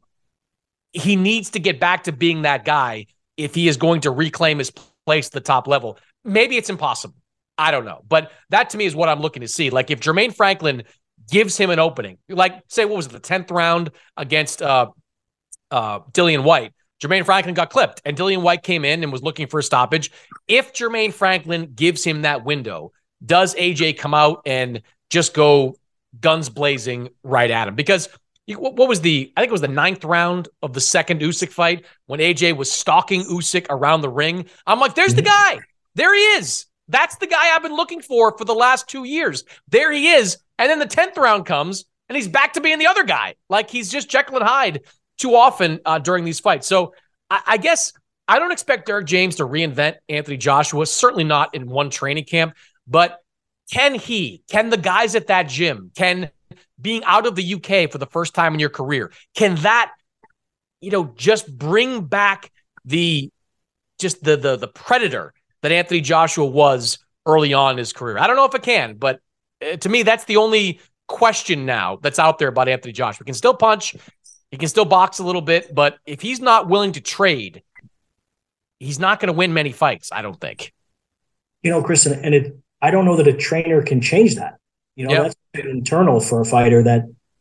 he needs to get back to being that guy if he is going to reclaim his place at the top level. Maybe it's impossible. I don't know. But that, to me, is what I'm looking to see. Like, if Jermaine Franklin gives him an opening, like, say, what was it, the tenth round against uh, uh, Dillian White, Jermaine Franklin got clipped, and Dillian White came in and was looking for a stoppage. If Jermaine Franklin gives him that window, does A J come out and just go guns blazing right at him? Because what was the, I think it was the ninth round of the second Usyk fight when A J was stalking Usyk around the ring. I'm like, there's the guy. There he is. That's the guy I've been looking for for the last two years. There he is. And then the tenth round comes and he's back to being the other guy. Like, he's just Jekyll and Hyde too often uh, during these fights. So I, I guess I don't expect Derek James to reinvent Anthony Joshua, certainly not in one training camp, but can he, can the guys at that gym, can being out of the U K for the first time in your career, can that, you know, just bring back the, just the, the, the predator that Anthony Joshua was early on in his career? I don't know if it can, but to me, that's the only question now that's out there about Anthony Joshua. He can still punch, he can still box a little bit, but if he's not willing to trade, he's not going to win many fights, I don't think. You know, Chris, and it, I don't know that a trainer can change that. You know, yep. That's internal for a fighter that,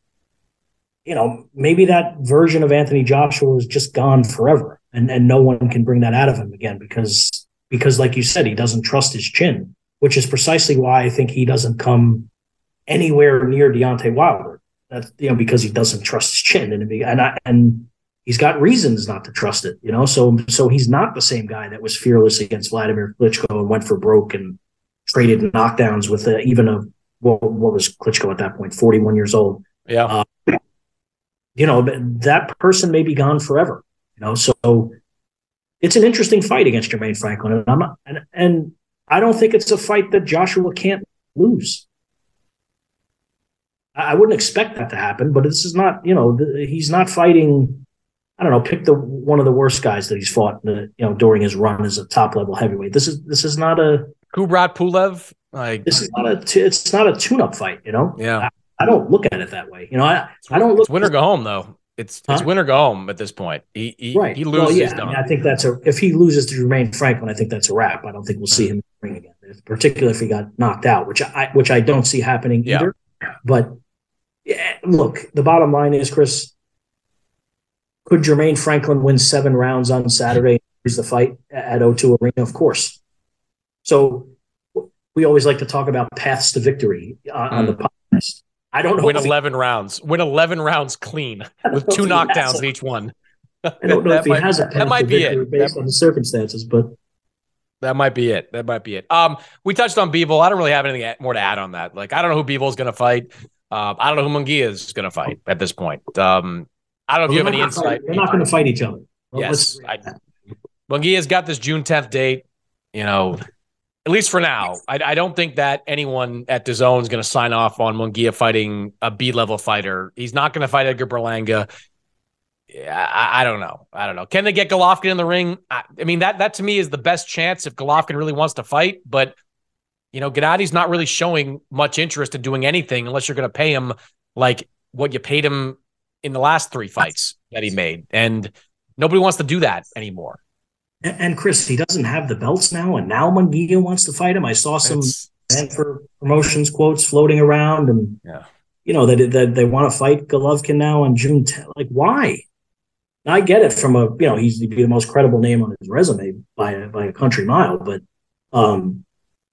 you know, maybe that version of Anthony Joshua is just gone forever, and, and no one can bring that out of him again because, because like you said, he doesn't trust his chin, which is precisely why I think he doesn't come anywhere near Deontay Wilder. That's, you know, because he doesn't trust his chin, and and I, and he's got reasons not to trust it. You know, so so he's not the same guy that was fearless against Vladimir Klitschko and went for broke and traded knockdowns with a, even a what, what was Klitschko at that point, forty-one years old. Yeah, uh, you know, that person may be gone forever. You know, so it's an interesting fight against Jermaine Franklin, and I'm not, and, and I don't think it's a fight that Joshua can't lose. I wouldn't expect that to happen, but this is not, you know, the, he's not fighting, I don't know, pick the one of the worst guys that he's fought, the, you know, during his run as a top level heavyweight. This is this is not a Kubrat Pulev. Like, this is not a t- it's not a tune-up fight, you know. Yeah, I, I don't look at it that way. You know, I I don't look. It's win or go home though. It's huh? it's win or go home at this point. He he, right. he loses. Well, yeah, I, mean, I think that's a if he loses to Jermaine Franklin, I think that's a wrap. I don't think we'll see him in the ring again, particularly if he got knocked out, which I which I don't see happening yeah. either. But yeah, look, the bottom line is, Chris, could Jermaine Franklin win seven rounds on Saturday and lose the fight at O two Arena? Of course. So we always like to talk about paths to victory on, mm. on the podcast. I don't know. Win eleven he, rounds. Win eleven rounds clean with two knockdowns in each one. I don't know if he might, has a path that might to be victory it. based that, on the circumstances, but that might be it. That might be it. Um, we touched on Bivol. I don't really have anything more to add on that. Like, I don't know who Bivol is going to fight. Uh, I don't know who Munguia is going to fight at this point. Um, I don't know if you have any insight. Fight, they're not going to fight each other. Well, yes, Munguia's got this June tenth date. You know. At least for now, I, I don't think that anyone at DAZN is going to sign off on Munguia fighting a B-level fighter. He's not going to fight Edgar Berlanga. Yeah, I, I don't know. I don't know. Can they get Golovkin in the ring? I, I mean, that that to me is the best chance if Golovkin really wants to fight. But, you know, Gennady's not really showing much interest in doing anything unless you're going to pay him like what you paid him in the last three fights that he made. And nobody wants to do that anymore. And Chris, he doesn't have the belts now, and now Munguia wants to fight him. I saw some for promotions quotes floating around, and yeah. you know that that they want to fight Golovkin now on June tenth. Like, why? I get it from a you know he's the most credible name on his resume by a, by a country mile, but um,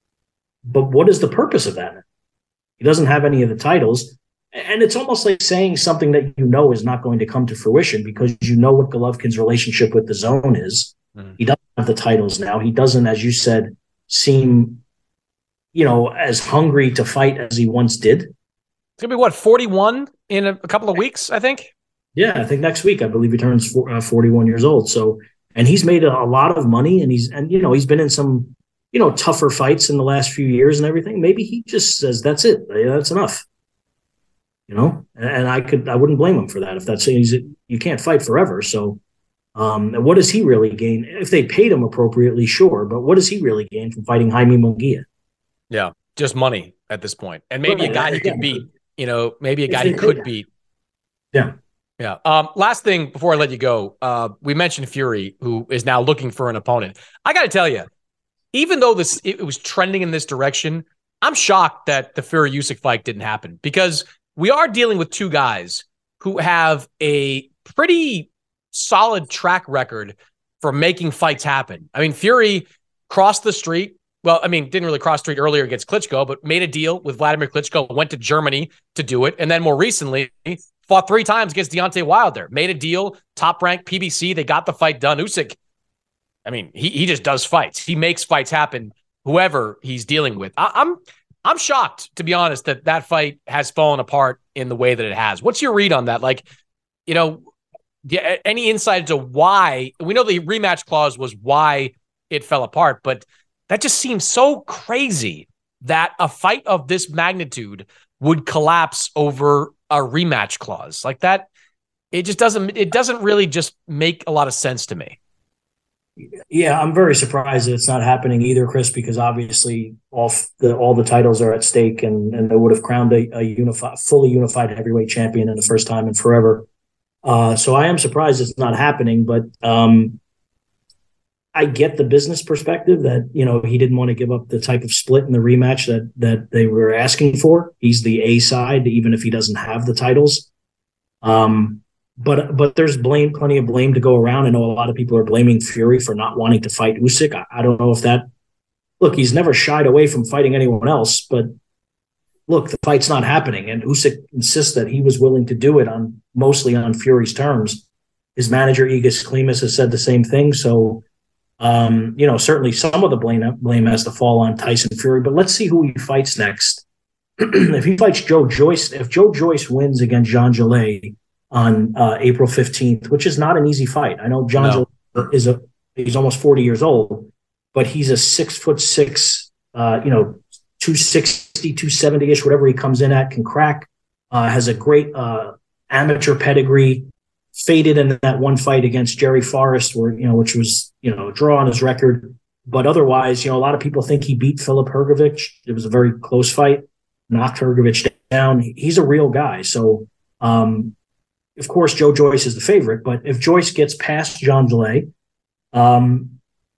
but what is the purpose of that? He doesn't have any of the titles, and it's almost like saying something that you know is not going to come to fruition because you know what Golovkin's relationship with DAZN is. Mm-hmm. He doesn't have the titles now. He doesn't, as you said, seem, you know, as hungry to fight as he once did. It's gonna be what, forty-one in a, a couple of weeks, I think. Yeah, I think next week I believe he turns for, uh, forty-one years old. So, and he's made a, a lot of money, and he's and you know he's been in some you know tougher fights in the last few years and everything. Maybe he just says that's it, that's enough. You know, and, and I could I wouldn't blame him for that if that's he's you can't fight forever. So. Um, and what does he really gain? If they paid him appropriately, sure, but what does he really gain from fighting Jaime Munguia? Yeah, just money at this point. And maybe right, a guy yeah, he could yeah. beat, you know, maybe a guy he could beat. Yeah. Yeah. Um, last thing before I let you go, uh, we mentioned Fury, who is now looking for an opponent. I got to tell you, even though this it was trending in this direction, I'm shocked that the Fury Usyk fight didn't happen because we are dealing with two guys who have a pretty solid track record for making fights happen. I mean, Fury crossed the street. Well, I mean, didn't really cross the street earlier against Klitschko, but made a deal with Vladimir Klitschko, went to Germany to do it. And then more recently, fought three times against Deontay Wilder. Made a deal, top-ranked P B C. They got the fight done. Usyk, I mean, he he just does fights. He makes fights happen, whoever he's dealing with. I, I'm I'm shocked, to be honest, that that fight has fallen apart in the way that it has. What's your read on that? Like, you know, yeah, any insight into why? We know the rematch clause was why it fell apart, but that just seems so crazy that a fight of this magnitude would collapse over a rematch clause like that. It just doesn't. It doesn't really just make a lot of sense to me. Yeah, I'm very surprised that it's not happening either, Chris, because obviously all the all the titles are at stake, and and they would have crowned a, a unified, fully unified heavyweight champion in the first time in forever. Uh, so I am surprised it's not happening, but um, I get the business perspective that, you know, he didn't want to give up the type of split in the rematch that that they were asking for. He's the A side, even if he doesn't have the titles. Um, but but there's blame, plenty of blame to go around. I know a lot of people are blaming Fury for not wanting to fight Usyk. I, I don't know if that. Look, he's never shied away from fighting anyone else, but look, the fight's not happening, and Usyk insists that he was willing to do it on mostly on Fury's terms. His manager, Igis Klimas, has said the same thing. So, um, you know, certainly some of the blame blame has to fall on Tyson Fury. But let's see who he fights next. If he fights Joe Joyce, if Joe Joyce wins against Jean Gelay on uh, April fifteenth, which is not an easy fight. I know John no. Gelay is a he's almost forty years old, but he's a six foot six, uh, you know. two sixty, two seventy-ish, whatever he comes in at, can crack, uh, has a great uh, amateur pedigree, faded in that one fight against Jerry Forrest, where, you know, which was, you know, a draw on his record. But otherwise, you know, a lot of people think he beat Filip Hrgovic. It was a very close fight, knocked Hrgovic down. He's a real guy. So, um, of course, Joe Joyce is the favorite, but if Joyce gets past Jean Gelay, um,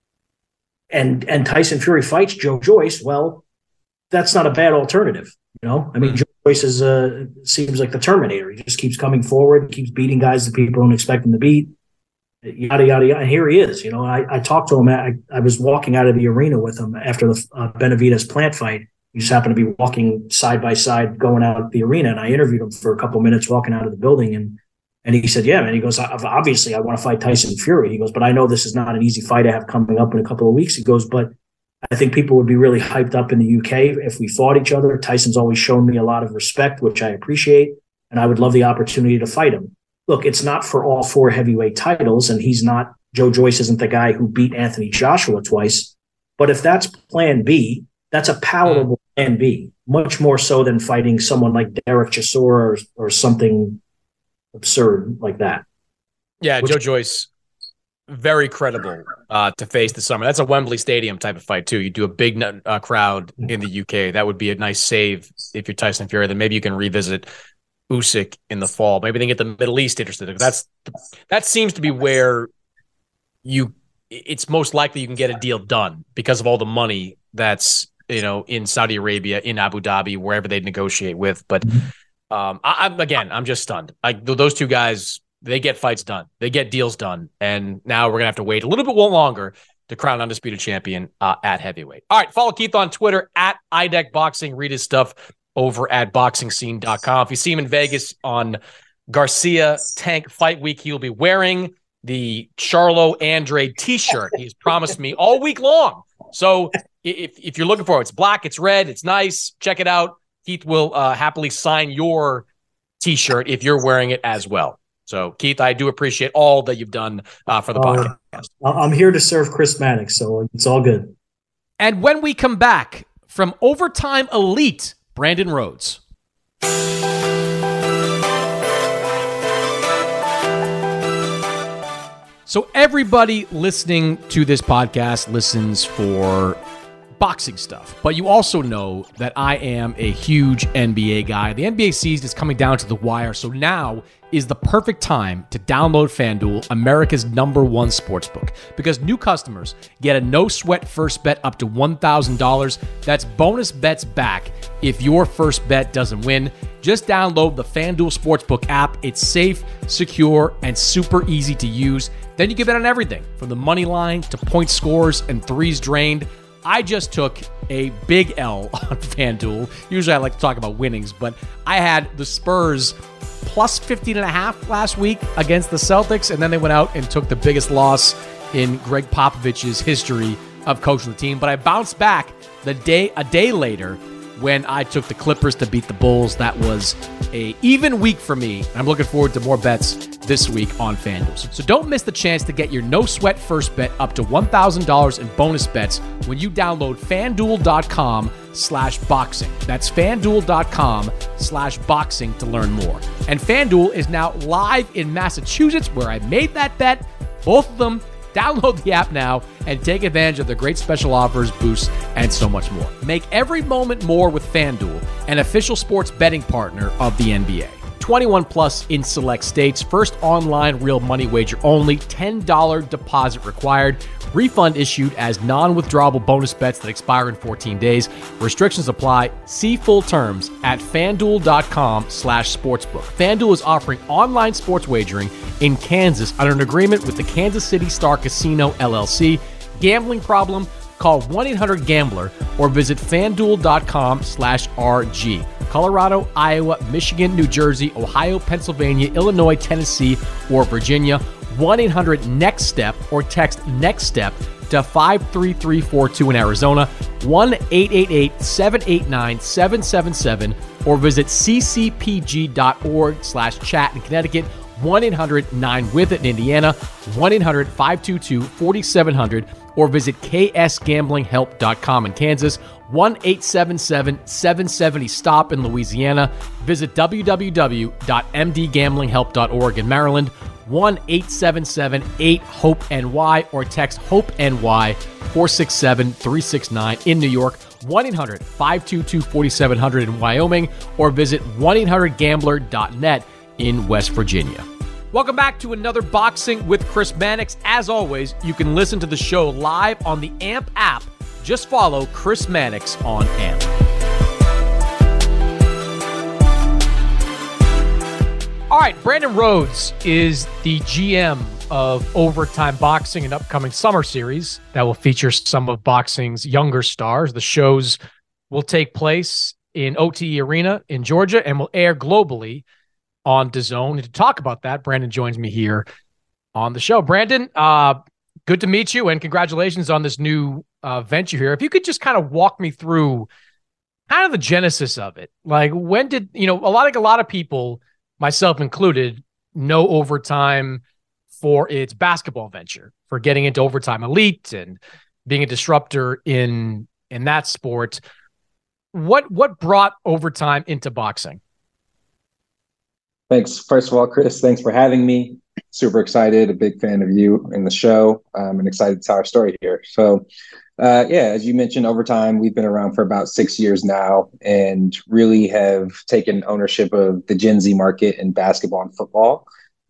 and, and Tyson Fury fights Joe Joyce, well, that's not a bad alternative. You know, I mean, Joe Joyce is, uh, seems like the Terminator. He just keeps coming forward, keeps beating guys that people don't expect him to beat, yada, yada, yada. And here he is. You know, I, I talked to him. I, I was walking out of the arena with him after the uh, Benavidez Plant fight, We just happened to be walking side by side going out the arena, and I interviewed him for a couple of minutes walking out of the building, and and he said, yeah, man. He goes, obviously I want to fight Tyson Fury. He goes, but I know this is not an easy fight to have coming up in a couple of weeks. He goes, but I think people would be really hyped up in the U K if we fought each other. Tyson's always shown me a lot of respect, which I appreciate, and I would love the opportunity to fight him. Look, it's not for all four heavyweight titles, and he's not, Joe Joyce isn't the guy who beat Anthony Joshua twice. But if that's plan B, that's a palatable plan B, much more so than fighting someone like Derek Chisora or, or something absurd like that. Yeah, Which, Joe Joyce, very credible uh, to face this summer. That's a Wembley Stadium type of fight, too. You do a big uh, crowd in the U K. That would be a nice save if you're Tyson Fury. Then maybe you can revisit Usyk in the fall. Maybe they can get the Middle East interested. That's That seems to be where you it's most likely you can get a deal done because of all the money that's, you know, in Saudi Arabia, in Abu Dhabi, wherever they negotiate with. But um, I, I'm again, I'm just stunned. Like those two guys, they get fights done, they get deals done, and now we're gonna have to wait a little bit longer to crown undisputed champion uh, at heavyweight. All right, follow Keith on Twitter at I D E C Boxing. Read his stuff over at boxing scene dot com. If you see him in Vegas on Garcia Tank Fight Week, he'll be wearing the Charlo Andrade t-shirt he's promised me all week long. So if if you're looking for it, it's black, it's red, it's nice. Check it out. Keith will uh, happily sign your t-shirt if you're wearing it as well. So, Keith, I do appreciate all that you've done uh, for the uh, podcast. I'm here to serve Chris Mannix, so it's all good. And when we come back from Overtime Elite, Brandon Rhodes. So everybody listening to this podcast listens for boxing stuff, but you also know that I am a huge N B A guy. The N B A season is coming down to the wire, so now is the perfect time to download FanDuel, America's number one sportsbook, because new customers get a no-sweat first bet up to one thousand dollars. That's bonus bets back if your first bet doesn't win. Just download the FanDuel Sportsbook app. It's safe, secure, and super easy to use. Then you can bet on everything, from the money line to point scores and threes drained. I just took a big L on FanDuel. Usually I like to talk about winnings, but I had the Spurs plus fifteen and a half last week against the Celtics, and then they went out and took the biggest loss in Greg Popovich's history of coaching the team. But I bounced back the day a day later when I took the Clippers to beat the Bulls. That was a even week for me. I'm looking forward to more bets this week on FanDuel. So, so don't miss the chance to get your no-sweat first bet up to one thousand dollars in bonus bets when you download FanDuel.com slash boxing. That's FanDuel.com slash boxing to learn more. And FanDuel is now live in Massachusetts, where I made that bet. Both of them. Download the app now and take advantage of the great special offers, boosts, and so much more. Make every moment more with FanDuel, an official sports betting partner of the N B A. twenty-one plus in select states. First online real money wager only. ten dollars deposit required. Refund issued as non-withdrawable bonus bets that expire in fourteen days. Restrictions apply. See full terms at FanDuel.com slash sportsbook. FanDuel is offering online sports wagering in Kansas under an agreement with the Kansas City Star Casino, L L C. Gambling problem? Call one eight hundred gambler or visit FanDuel.com slash RG. Colorado, Iowa, Michigan, New Jersey, Ohio, Pennsylvania, Illinois, Tennessee, or Virginia. one eight hundred next step or text NEXTSTEP to five three three four two in Arizona. one eight eight eight seven eight nine seven seven seven or visit ccpg.org slash chat in Connecticut. one eight hundred nine with it in Indiana. one eight hundred five two two four seven zero zero or visit k s gambling help dot com in Kansas. one eight seven seven seven seven zero stop in Louisiana. Visit w w w dot m d gambling help dot org in Maryland. one eight seven seven eight hope N Y or text HOPE-NY four six seven three six nine in New York. one eight hundred five two two four seven zero zero in Wyoming or visit one eight hundred gambler dot net in West Virginia. Welcome back to another Boxing with Chris Mannix. As always, you can listen to the show live on the A M P app. Just follow Chris Mannix on A M P. All right, Brandon Rhodes is the G M of Overtime Boxing, an upcoming summer series that will feature some of boxing's younger stars. The show's will take place in O T E Arena in Georgia and will air globally on DAZN. And to talk about that, Brandon joins me here on the show. Brandon, uh, good to meet you, and congratulations on this new uh, venture here. If you could just kind of walk me through kind of the genesis of it. Like, when did, you know, a lot like a lot of people, myself included, know Overtime for its basketball venture, for getting into Overtime Elite and being a disruptor in in that sport. What what brought Overtime into boxing? Thanks. First of all, Chris, thanks for having me. Super excited, a big fan of you and the show, um, and excited to tell our story here. So, uh, yeah, as you mentioned, Overtime, we've been around for about six years now and really have taken ownership of the Gen Z market in basketball and football,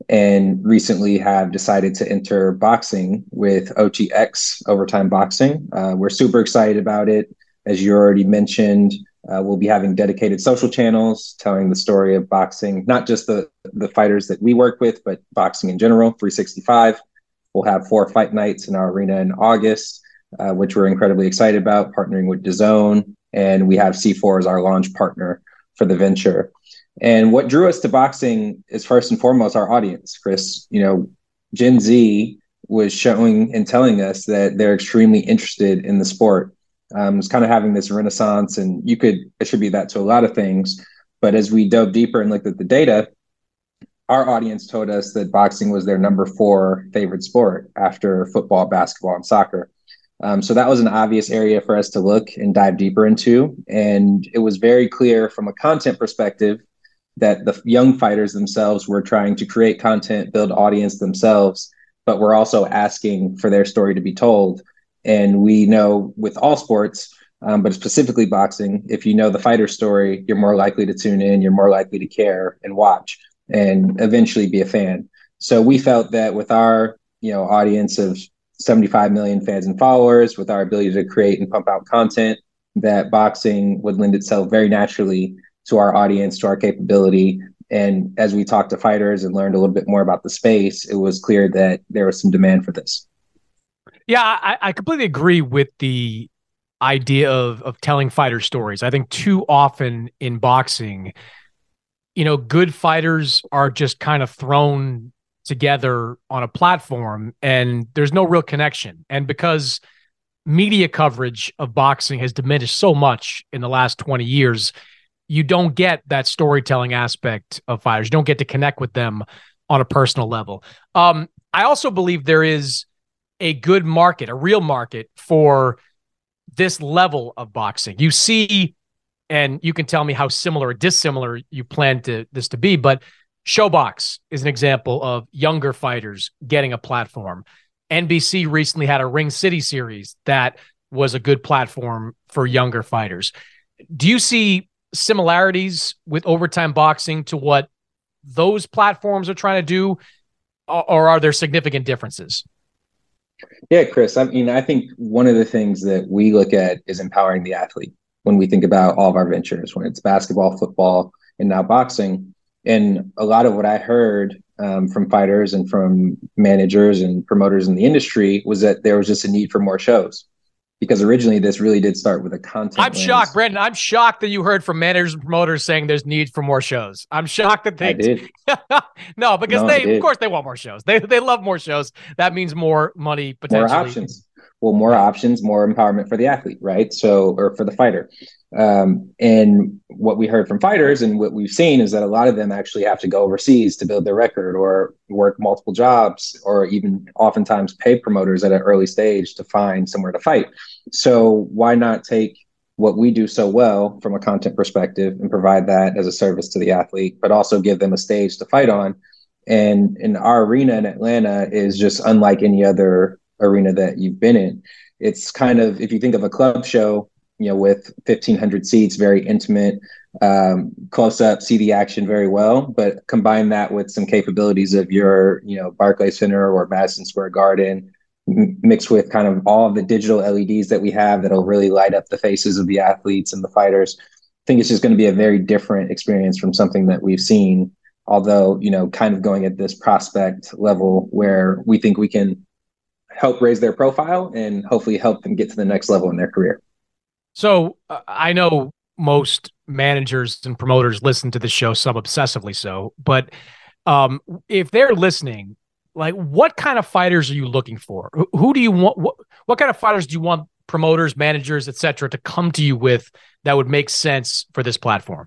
and recently have decided to enter boxing with O T X, Overtime Boxing. Uh, we're super excited about it. As you already mentioned, uh, we'll be having dedicated social channels telling the story of boxing, not just the, the fighters that we work with, but boxing in general, three sixty-five. We'll have four fight nights in our arena in August, uh, which we're incredibly excited about, partnering with DAZN. And we have C four as our launch partner for the venture. And what drew us to boxing is first and foremost our audience, Chris. You know, Gen Z was showing and telling us that they're extremely interested in the sport. Um, it's kind of having this renaissance, and you could attribute that to a lot of things. But as we dove deeper and looked at the data, our audience told us that boxing was their number four favorite sport after football, basketball, and soccer. Um, so that was an obvious area for us to look and dive deeper into. And it was very clear from a content perspective that the young fighters themselves were trying to create content, build audience themselves, but we're also asking for their story to be told. And we know with all sports, um, but specifically boxing, if you know the fighter story, you're more likely to tune in, you're more likely to care and watch and eventually be a fan. So we felt that with our, you know, audience of seventy-five million fans and followers, with our ability to create and pump out content, that boxing would lend itself very naturally to our audience, to our capability. And as we talked to fighters and learned a little bit more about the space, it was clear that there was some demand for this. Yeah, I, I completely agree with the idea of of telling fighter stories. I think too often in boxing, you know, good fighters are just kind of thrown together on a platform and there's no real connection. And because media coverage of boxing has diminished so much in the last twenty years, you don't get that storytelling aspect of fighters. You don't get to connect with them on a personal level. Um, I also believe there is a good market, a real market for this level of boxing. You see, and you can tell me how similar or dissimilar you plan to this to be, but Showbox is an example of younger fighters getting a platform. N B C recently had a Ring City series that was a good platform for younger fighters. Do you see similarities with Overtime Boxing to what those platforms are trying to do, or are there significant differences? Yeah, Chris, I mean, I think one of the things that we look at is empowering the athlete when we think about all of our ventures, when it's basketball, football, and now boxing. And a lot of what I heard um, from fighters and from managers and promoters in the industry was that there was just a need for more shows. Because originally this really did start with a content. I'm lens. shocked, Brandon. I'm shocked that you heard from managers and promoters saying there's need for more shows. I'm shocked that they I did. No, because no, they, of course, they want more shows. They they love more shows. That means more money potentially. More options. Well, more options, more empowerment for the athlete, right? So, or for the fighter. Um, and what we heard from fighters and what we've seen is that a lot of them actually have to go overseas to build their record or work multiple jobs or even oftentimes pay promoters at an early stage to find somewhere to fight. So why not take what we do so well from a content perspective and provide that as a service to the athlete, but also give them a stage to fight on. And in our arena in Atlanta is just unlike any other arena that you've been in. It's kind of, if you think of a club show, you know, with fifteen hundred seats, very intimate, um, close up, see the action very well, but combine that with some capabilities of your, you know, Barclays Center or Madison Square Garden, m- mixed with kind of all of the digital L E Ds that we have that'll really light up the faces of the athletes and the fighters. I think it's just going to be a very different experience from something that we've seen, although, you know, kind of going at this prospect level where we think we can help raise their profile and hopefully help them get to the next level in their career. So uh, I know most managers and promoters listen to the show, some obsessively so, but um, if they're listening, like what kind of fighters are you looking for? Who, who do you want? What, what kind of fighters do you want promoters, managers, et cetera, to come to you with that would make sense for this platform?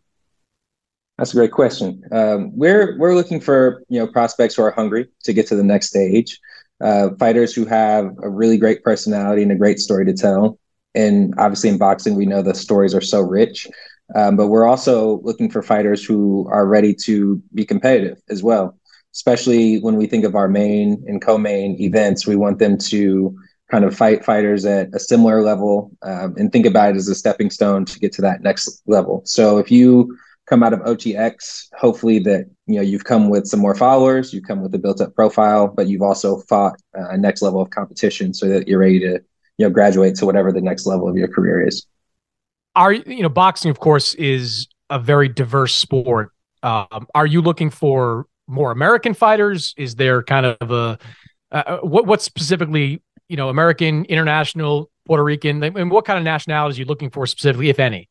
That's a great question. Um, we're we're looking for you know prospects who are hungry to get to the next stage, uh, fighters who have a really great personality and a great story to tell. And obviously, in boxing, we know the stories are so rich. Um, but we're also looking for fighters who are ready to be competitive as well. Especially when we think of our main and co-main events, we want them to kind of fight fighters at a similar level um, and think about it as a stepping stone to get to that next level. So if you come out of O T X, hopefully that you know you've come with some more followers, you've come with a built-up profile, but you've also fought uh, a next level of competition so that you're ready to you know graduate to whatever the next level of your career is. Are you know boxing, of course, is a very diverse sport. Um, are you looking for more American fighters? Is there kind of a uh, what what specifically you know American, international, Puerto Rican, and what kind of nationalities are you looking for specifically, if any?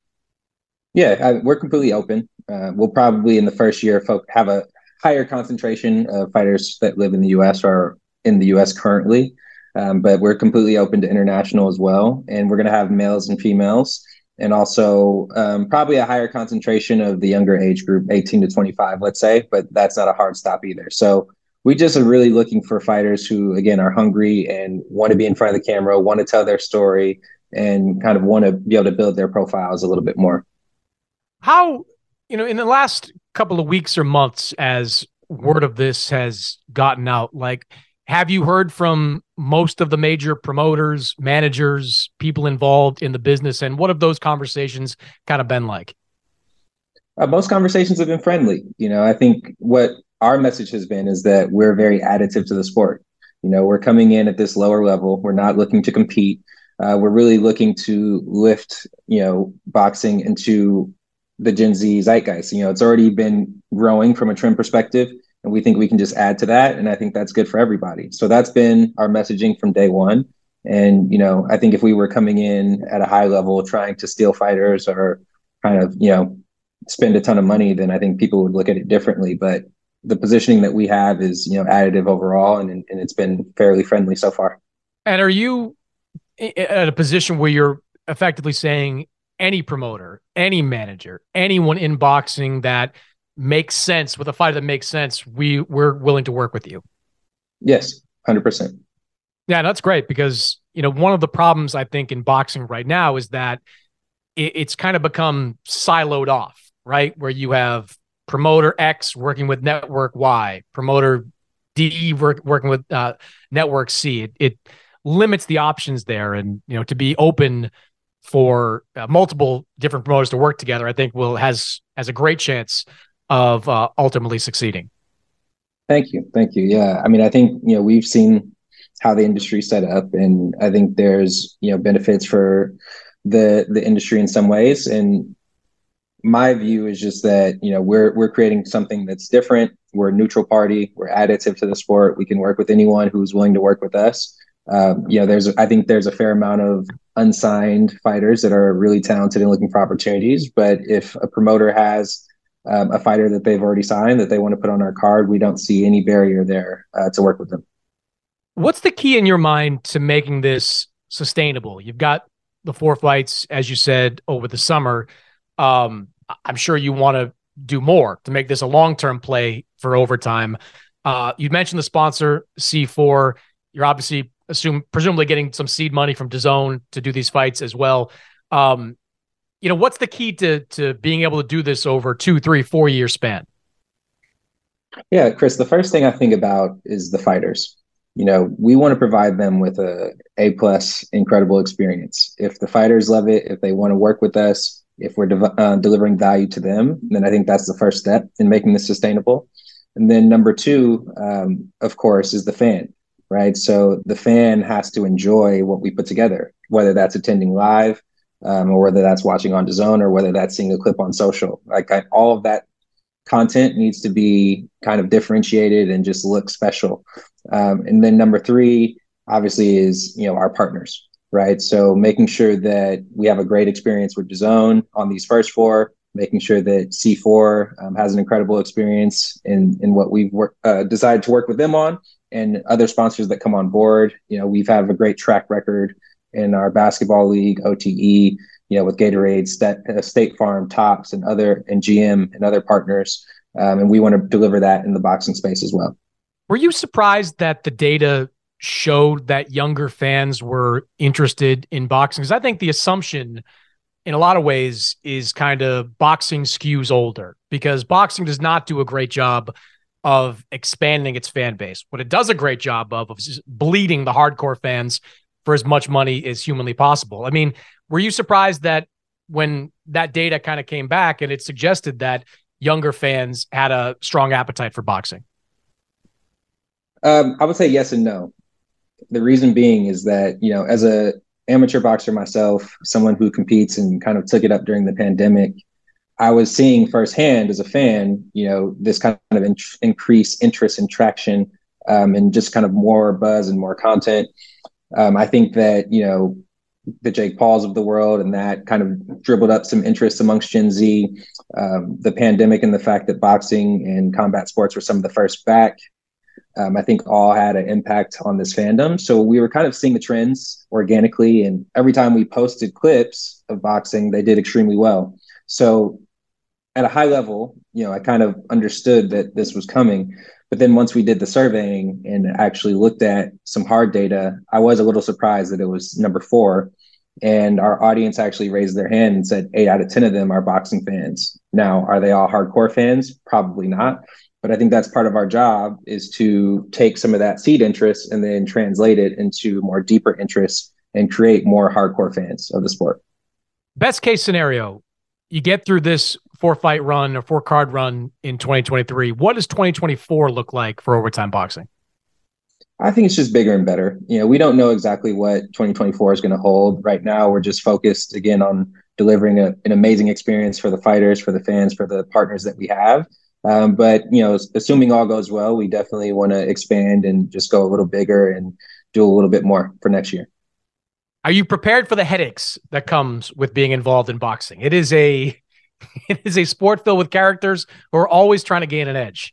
Yeah, I, we're completely open. Uh, we'll probably in the first year folk have a higher concentration of fighters that live in the U S or in the U S currently, um, but we're completely open to international as well. And we're going to have males and females, and also um, probably a higher concentration of the younger age group, eighteen to twenty-five, let's say, but that's not a hard stop either. So we just are really looking for fighters who, again, are hungry and want to be in front of the camera, want to tell their story, and kind of want to be able to build their profiles a little bit more. How, you know, in the last couple of weeks or months, as word of this has gotten out, like, have you heard from most of the major promoters, managers, people involved in the business? And what have those conversations kind of been like? Uh, most conversations have been friendly. You know, I think what our message has been is that we're very additive to the sport. You know, we're coming in at this lower level. We're not looking to compete. Uh, we're really looking to lift, you know, boxing into the Gen Z zeitgeist. You know, it's already been growing from a trend perspective, and we think we can just add to that. And I think that's good for everybody. So that's been our messaging from day one. And, you know, I think if we were coming in at a high level, trying to steal fighters or kind of, you know, spend a ton of money, then I think people would look at it differently. But the positioning that we have is, you know, additive overall, and, and it's been fairly friendly so far. And are you at a position where you're effectively saying any promoter, any manager, anyone in boxing that makes sense with a fighter that makes sense, we we're willing to work with you? Yes, one hundred percent. Yeah, that's great, because, you know, one of the problems I think in boxing right now is that it, it's kind of become siloed off, right? Where you have promoter X working with network Y, promoter D work, working with uh, network C. It, it limits the options there. And, you know, to be open for uh, multiple different promoters to work together, I think will has has a great chance of uh, ultimately succeeding. Thank you. Thank you. Yeah. I mean, I think, you know, we've seen how the industry set up, and I think there's, you know, benefits for the the industry in some ways. And my view is just that, you know, we're we're creating something that's different. We're a neutral party. We're additive to the sport. We can work with anyone who's willing to work with us. Um, you know, there's I think there's a fair amount of unsigned fighters that are really talented and looking for opportunities. But if a promoter has um, a fighter that they've already signed that they want to put on our card, we don't see any barrier there uh, to work with them. What's the key in your mind to making this sustainable? You've got the four fights, as you said, over the summer. Um, I'm sure you want to do more to make this a long-term play for Overtime. Uh, you mentioned the sponsor, C four. You're obviously assume presumably getting some seed money from DAZN to do these fights as well. Um, you know, what's the key to to being able to do this over two, three, four year span? Yeah, Chris, the first thing I think about is the fighters. You know, we want to provide them with a A plus incredible experience. If the fighters love it, if they want to work with us, if we're de- uh, delivering value to them, then I think that's the first step in making this sustainable. And then number two, um, of course, is the fan. Right. So the fan has to enjoy what we put together, whether that's attending live um, or whether that's watching on DAZN or whether that's seeing a clip on social. Like I, all of that content needs to be kind of differentiated and just look special. Um, and then number three, obviously, is, you know, our partners. right? So making sure that we have a great experience with DAZN on these first four, making sure that C four um, has an incredible experience in, in what we've work, uh, decided to work with them on, and other sponsors that come on board. You know, we've had a great track record in our basketball league, O T E, you know, with Gatorade, State, uh, State Farm, Topps, and other, and G M and other partners. Um, and we want to deliver that in the boxing space as well. Were you surprised that the data showed that younger fans were interested in boxing? Because I think the assumption in a lot of ways is kind of boxing skews older, because boxing does not do a great job of expanding its fan base. What it does a great job of, of is bleeding the hardcore fans for as much money as humanly possible. I mean, were you surprised that when that data kind of came back and it suggested that younger fans had a strong appetite for boxing? Um, I would say yes and no. The reason being is that, you know, as a amateur boxer myself, someone who competes and kind of took it up during the pandemic, I was seeing firsthand as a fan, you know, this kind of in- increased interest and traction, um, and just kind of more buzz and more content. Um, I think that, you know, the Jake Pauls of the world and that kind of dribbled up some interest amongst Gen Z. Um, the pandemic and the fact that boxing and combat sports were some of the first back, um, I think all had an impact on this fandom. So we were kind of seeing the trends organically, and every time we posted clips of boxing, they did extremely well. So at a high level, you know, I kind of understood that this was coming. But then once we did the surveying and actually looked at some hard data, I was a little surprised that it was number four. And our audience actually raised their hand and said eight out of ten of them are boxing fans. Now, are they all hardcore fans? Probably not. But I think that's part of our job, is to take some of that seed interest and then translate it into more deeper interest and create more hardcore fans of the sport. Best case scenario, you get through this four fight run or four card run in twenty twenty-three. What does twenty twenty-four look like for Overtime Boxing? I think it's just bigger and better. You know, we don't know exactly what twenty twenty-four is going to hold. Right now, we're just focused again on delivering a, an amazing experience for the fighters, for the fans, for the partners that we have. Um, but, you know, assuming all goes well, we definitely want to expand and just go a little bigger and do a little bit more for next year. Are you prepared for the headaches that comes with being involved in boxing? It is a it is a sport filled with characters who are always trying to gain an edge.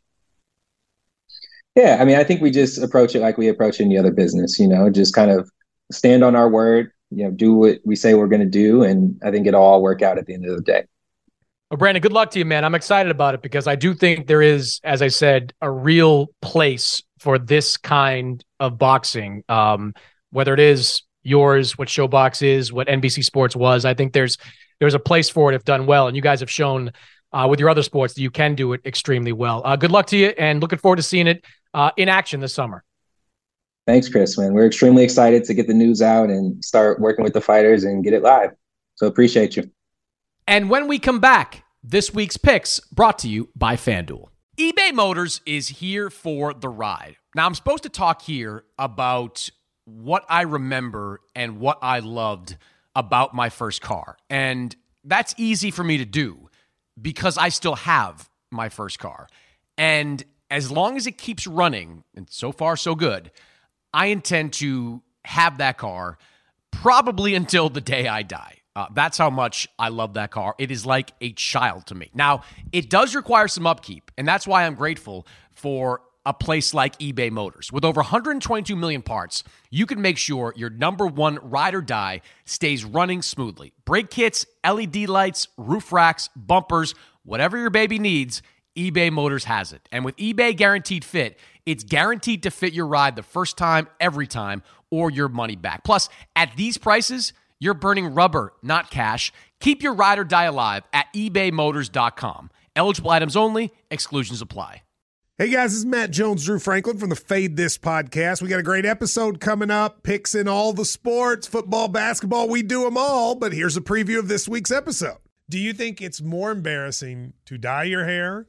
Yeah, I mean, I think we just approach it like we approach any other business, you know, just kind of stand on our word, you know, do what we say we're going to do. And I think it'll all work out at the end of the day. Well, Brandon, good luck to you, man. I'm excited about it because I do think there is, as I said, a real place for this kind of boxing, um, whether it is yours, what Showbox is, what N B C Sports was. I think there's there's a place for it if done well. And you guys have shown uh, with your other sports that you can do it extremely well. Uh, good luck to you, and looking forward to seeing it uh, in action this summer. Thanks, Chris, man. We're extremely excited to get the news out and start working with the fighters and get it live. So appreciate you. And when we come back, this week's picks brought to you by FanDuel. eBay Motors is here for the ride. Now, I'm supposed to talk here about what I remember and what I loved about my first car. And that's easy for me to do because I still have my first car. And as long as it keeps running, and so far so good, I intend to have that car probably until the day I die. Uh, that's how much I love that car. It is like a child to me. Now, it does require some upkeep, and that's why I'm grateful for a place like eBay Motors. With over one hundred twenty-two million parts, you can make sure your number one ride or die stays running smoothly. Brake kits, L E D lights, roof racks, bumpers, whatever your baby needs, eBay Motors has it. And with eBay Guaranteed Fit, it's guaranteed to fit your ride the first time, every time, or your money back. Plus, at these prices, you're burning rubber, not cash. Keep your ride or die alive at ebay motors dot com. Eligible items only. Exclusions apply. Hey guys, this is Matt Jones, Drew Franklin from the Fade This podcast. We got a great episode coming up. Picks in all the sports, football, basketball, we do them all. But here's a preview of this week's episode. Do you think it's more embarrassing to dye your hair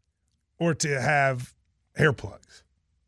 or to have hair plugs?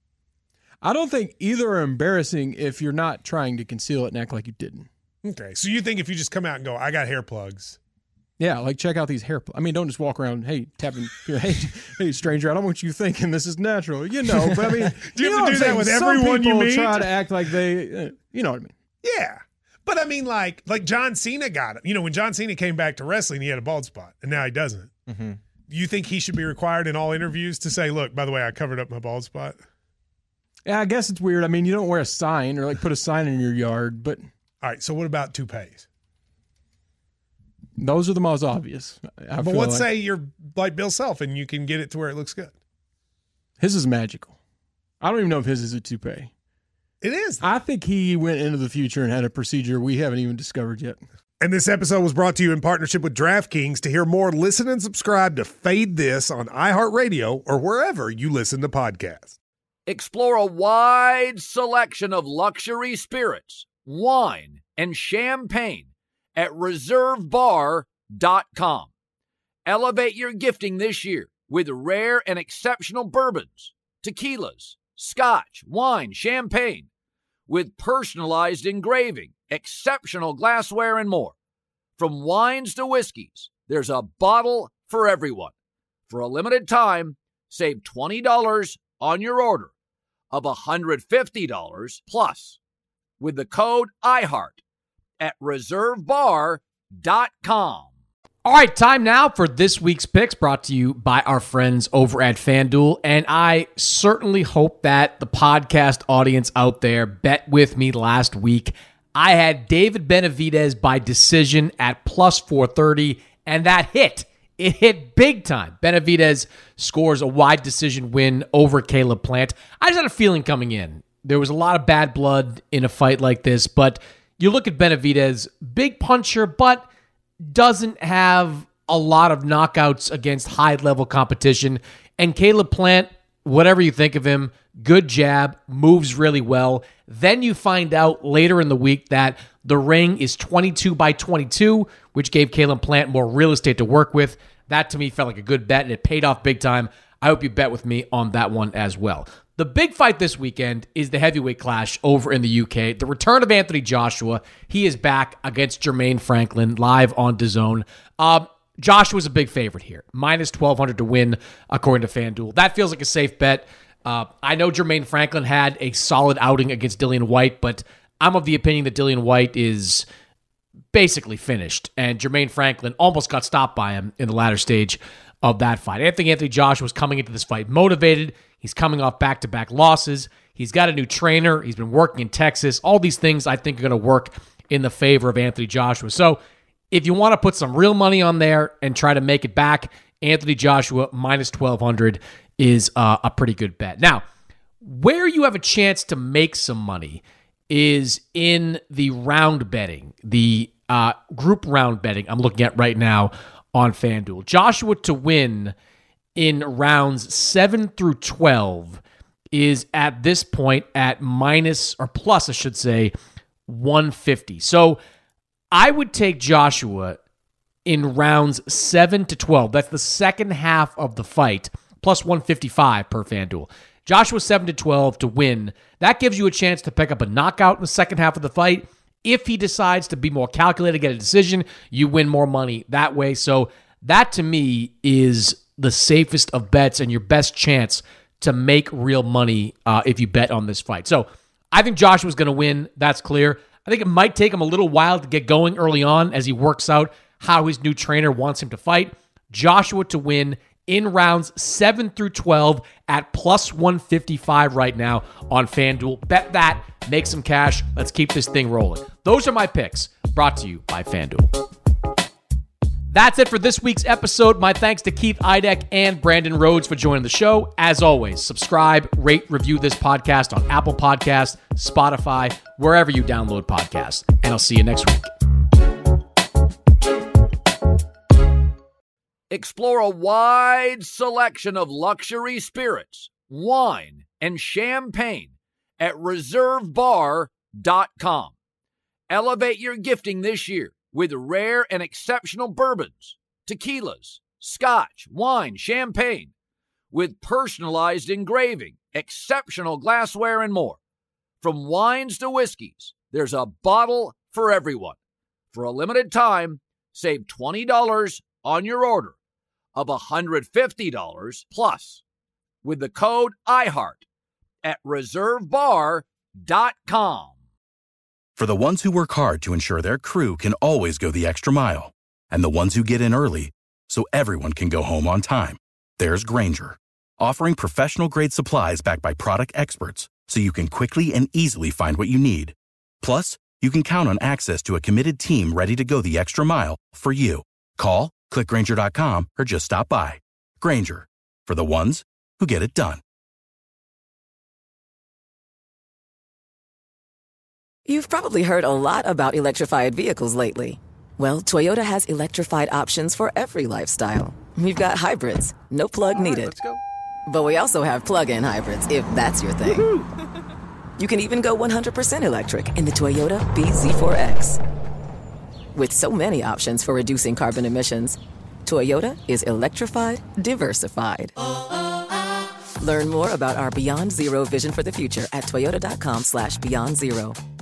I don't think either are embarrassing if you're not trying to conceal it and act like you didn't. Okay, so you think if you just come out and go, I got hair plugs. Yeah, like check out these hair plugs. I mean, don't just walk around, hey, tapping, hey, hey, stranger, I don't want you thinking this is natural. You know, but I mean, do you, you have know to do that with Some everyone you people meet? Try to act like they, uh, you know what I mean? Yeah, But I mean, like, like John Cena got it. You know, when John Cena came back to wrestling, he had a bald spot, and now he doesn't. Mm-hmm. You think he should be required in all interviews to say, look, by the way, I covered up my bald spot? Yeah, I guess it's weird. I mean, you don't wear a sign or like put a sign in your yard, but. All right, so what about toupees? Those are the most obvious. I but let's like. say you're like Bill Self and you can get it to where it looks good. His is magical. I don't even know if his is a toupee. It is. I think he went into the future and had a procedure we haven't even discovered yet. And this episode was brought to you in partnership with DraftKings. To hear more, listen and subscribe to Fade This on iHeartRadio or wherever you listen to podcasts. Explore a wide selection of luxury spirits, wine, and champagne at reserve bar dot com. Elevate your gifting this year with rare and exceptional bourbons, tequilas, scotch, wine, champagne, with personalized engraving, exceptional glassware, and more. From wines to whiskeys, there's a bottle for everyone. For a limited time, save twenty dollars on your order of one hundred fifty dollars plus with the code iHeart at reserve bar dot com. All right, time now for this week's picks, brought to you by our friends over at FanDuel. And I certainly hope that the podcast audience out there bet with me last week. I had David Benavidez by decision at plus four thirty, and that hit. It hit big time. Benavidez scores a wide decision win over Caleb Plant. I just had a feeling coming in. There was a lot of bad blood in a fight like this, but you look at Benavidez, big puncher, but doesn't have a lot of knockouts against high-level competition. And Caleb Plant, whatever you think of him, good jab, moves really well. Then you find out later in the week that the ring is twenty-two by twenty-two, which gave Caleb Plant more real estate to work with. That, to me, felt like a good bet, and it paid off big time. I hope you bet with me on that one as well. The big fight this weekend is the heavyweight clash over in the U K. The return of Anthony Joshua. He is back against Jermaine Franklin live on DAZN. Um, Joshua's a big favorite here. minus twelve hundred to win, according to FanDuel. That feels like a safe bet. Uh, I know Jermaine Franklin had a solid outing against Dillian White, but I'm of the opinion that Dillian White is basically finished, and Jermaine Franklin almost got stopped by him in the latter stage of that fight. I think Anthony Joshua was coming into this fight motivated. He's coming off back-to-back losses. He's got a new trainer. He's been working in Texas. All these things I think are going to work in the favor of Anthony Joshua. So if you want to put some real money on there and try to make it back, Anthony Joshua minus twelve hundred is uh, a pretty good bet. Now, where you have a chance to make some money is in the round betting, the uh, group round betting I'm looking at right now on FanDuel. Joshua to win in rounds seven through twelve is at this point at minus, or plus, I should say, one fifty. So I would take Joshua in rounds seven to twelve. That's the second half of the fight, plus one fifty-five per FanDuel. Joshua seven to twelve to win. That gives you a chance to pick up a knockout in the second half of the fight. If he decides to be more calculated, get a decision, you win more money that way. So that, to me, is the safest of bets and your best chance to make real money uh, if you bet on this fight. So I think Joshua's going to win. That's clear. I think it might take him a little while to get going early on as he works out how his new trainer wants him to fight. Joshua to win in rounds seven through twelve at plus one fifty-five right now on FanDuel. Bet that. Make some cash. Let's keep this thing rolling. Those are my picks, brought to you by FanDuel. That's it for this week's episode. My thanks to Keith Idek and Brandon Rhodes for joining the show. As always, subscribe, rate, review this podcast on Apple Podcasts, Spotify, wherever you download podcasts. And I'll see you next week. Explore a wide selection of luxury spirits, wine, and champagne at reserve bar dot com. Elevate your gifting this year with rare and exceptional bourbons, tequilas, scotch, wine, champagne, with personalized engraving, exceptional glassware, and more. From wines to whiskeys, there's a bottle for everyone. For a limited time, save twenty dollars on your order of one hundred fifty dollars plus with the code iHeart at reserve bar dot com. For the ones who work hard to ensure their crew can always go the extra mile, and the ones who get in early so everyone can go home on time, there's Grainger, offering professional-grade supplies backed by product experts so you can quickly and easily find what you need. Plus, you can count on access to a committed team ready to go the extra mile for you. Call, click Grainger dot com, or just stop by. Grainger, for the ones who get it done. You've probably heard a lot about electrified vehicles lately. Well, Toyota has electrified options for every lifestyle. We've got hybrids, no plug needed. Right, let's go. But we also have plug-in hybrids, if that's your thing. Woo-hoo! You can even go one hundred percent electric in the Toyota B Z four X. With so many options for reducing carbon emissions, Toyota is electrified, diversified. Learn more about our Beyond Zero vision for the future at toyota dot com slash beyond zero.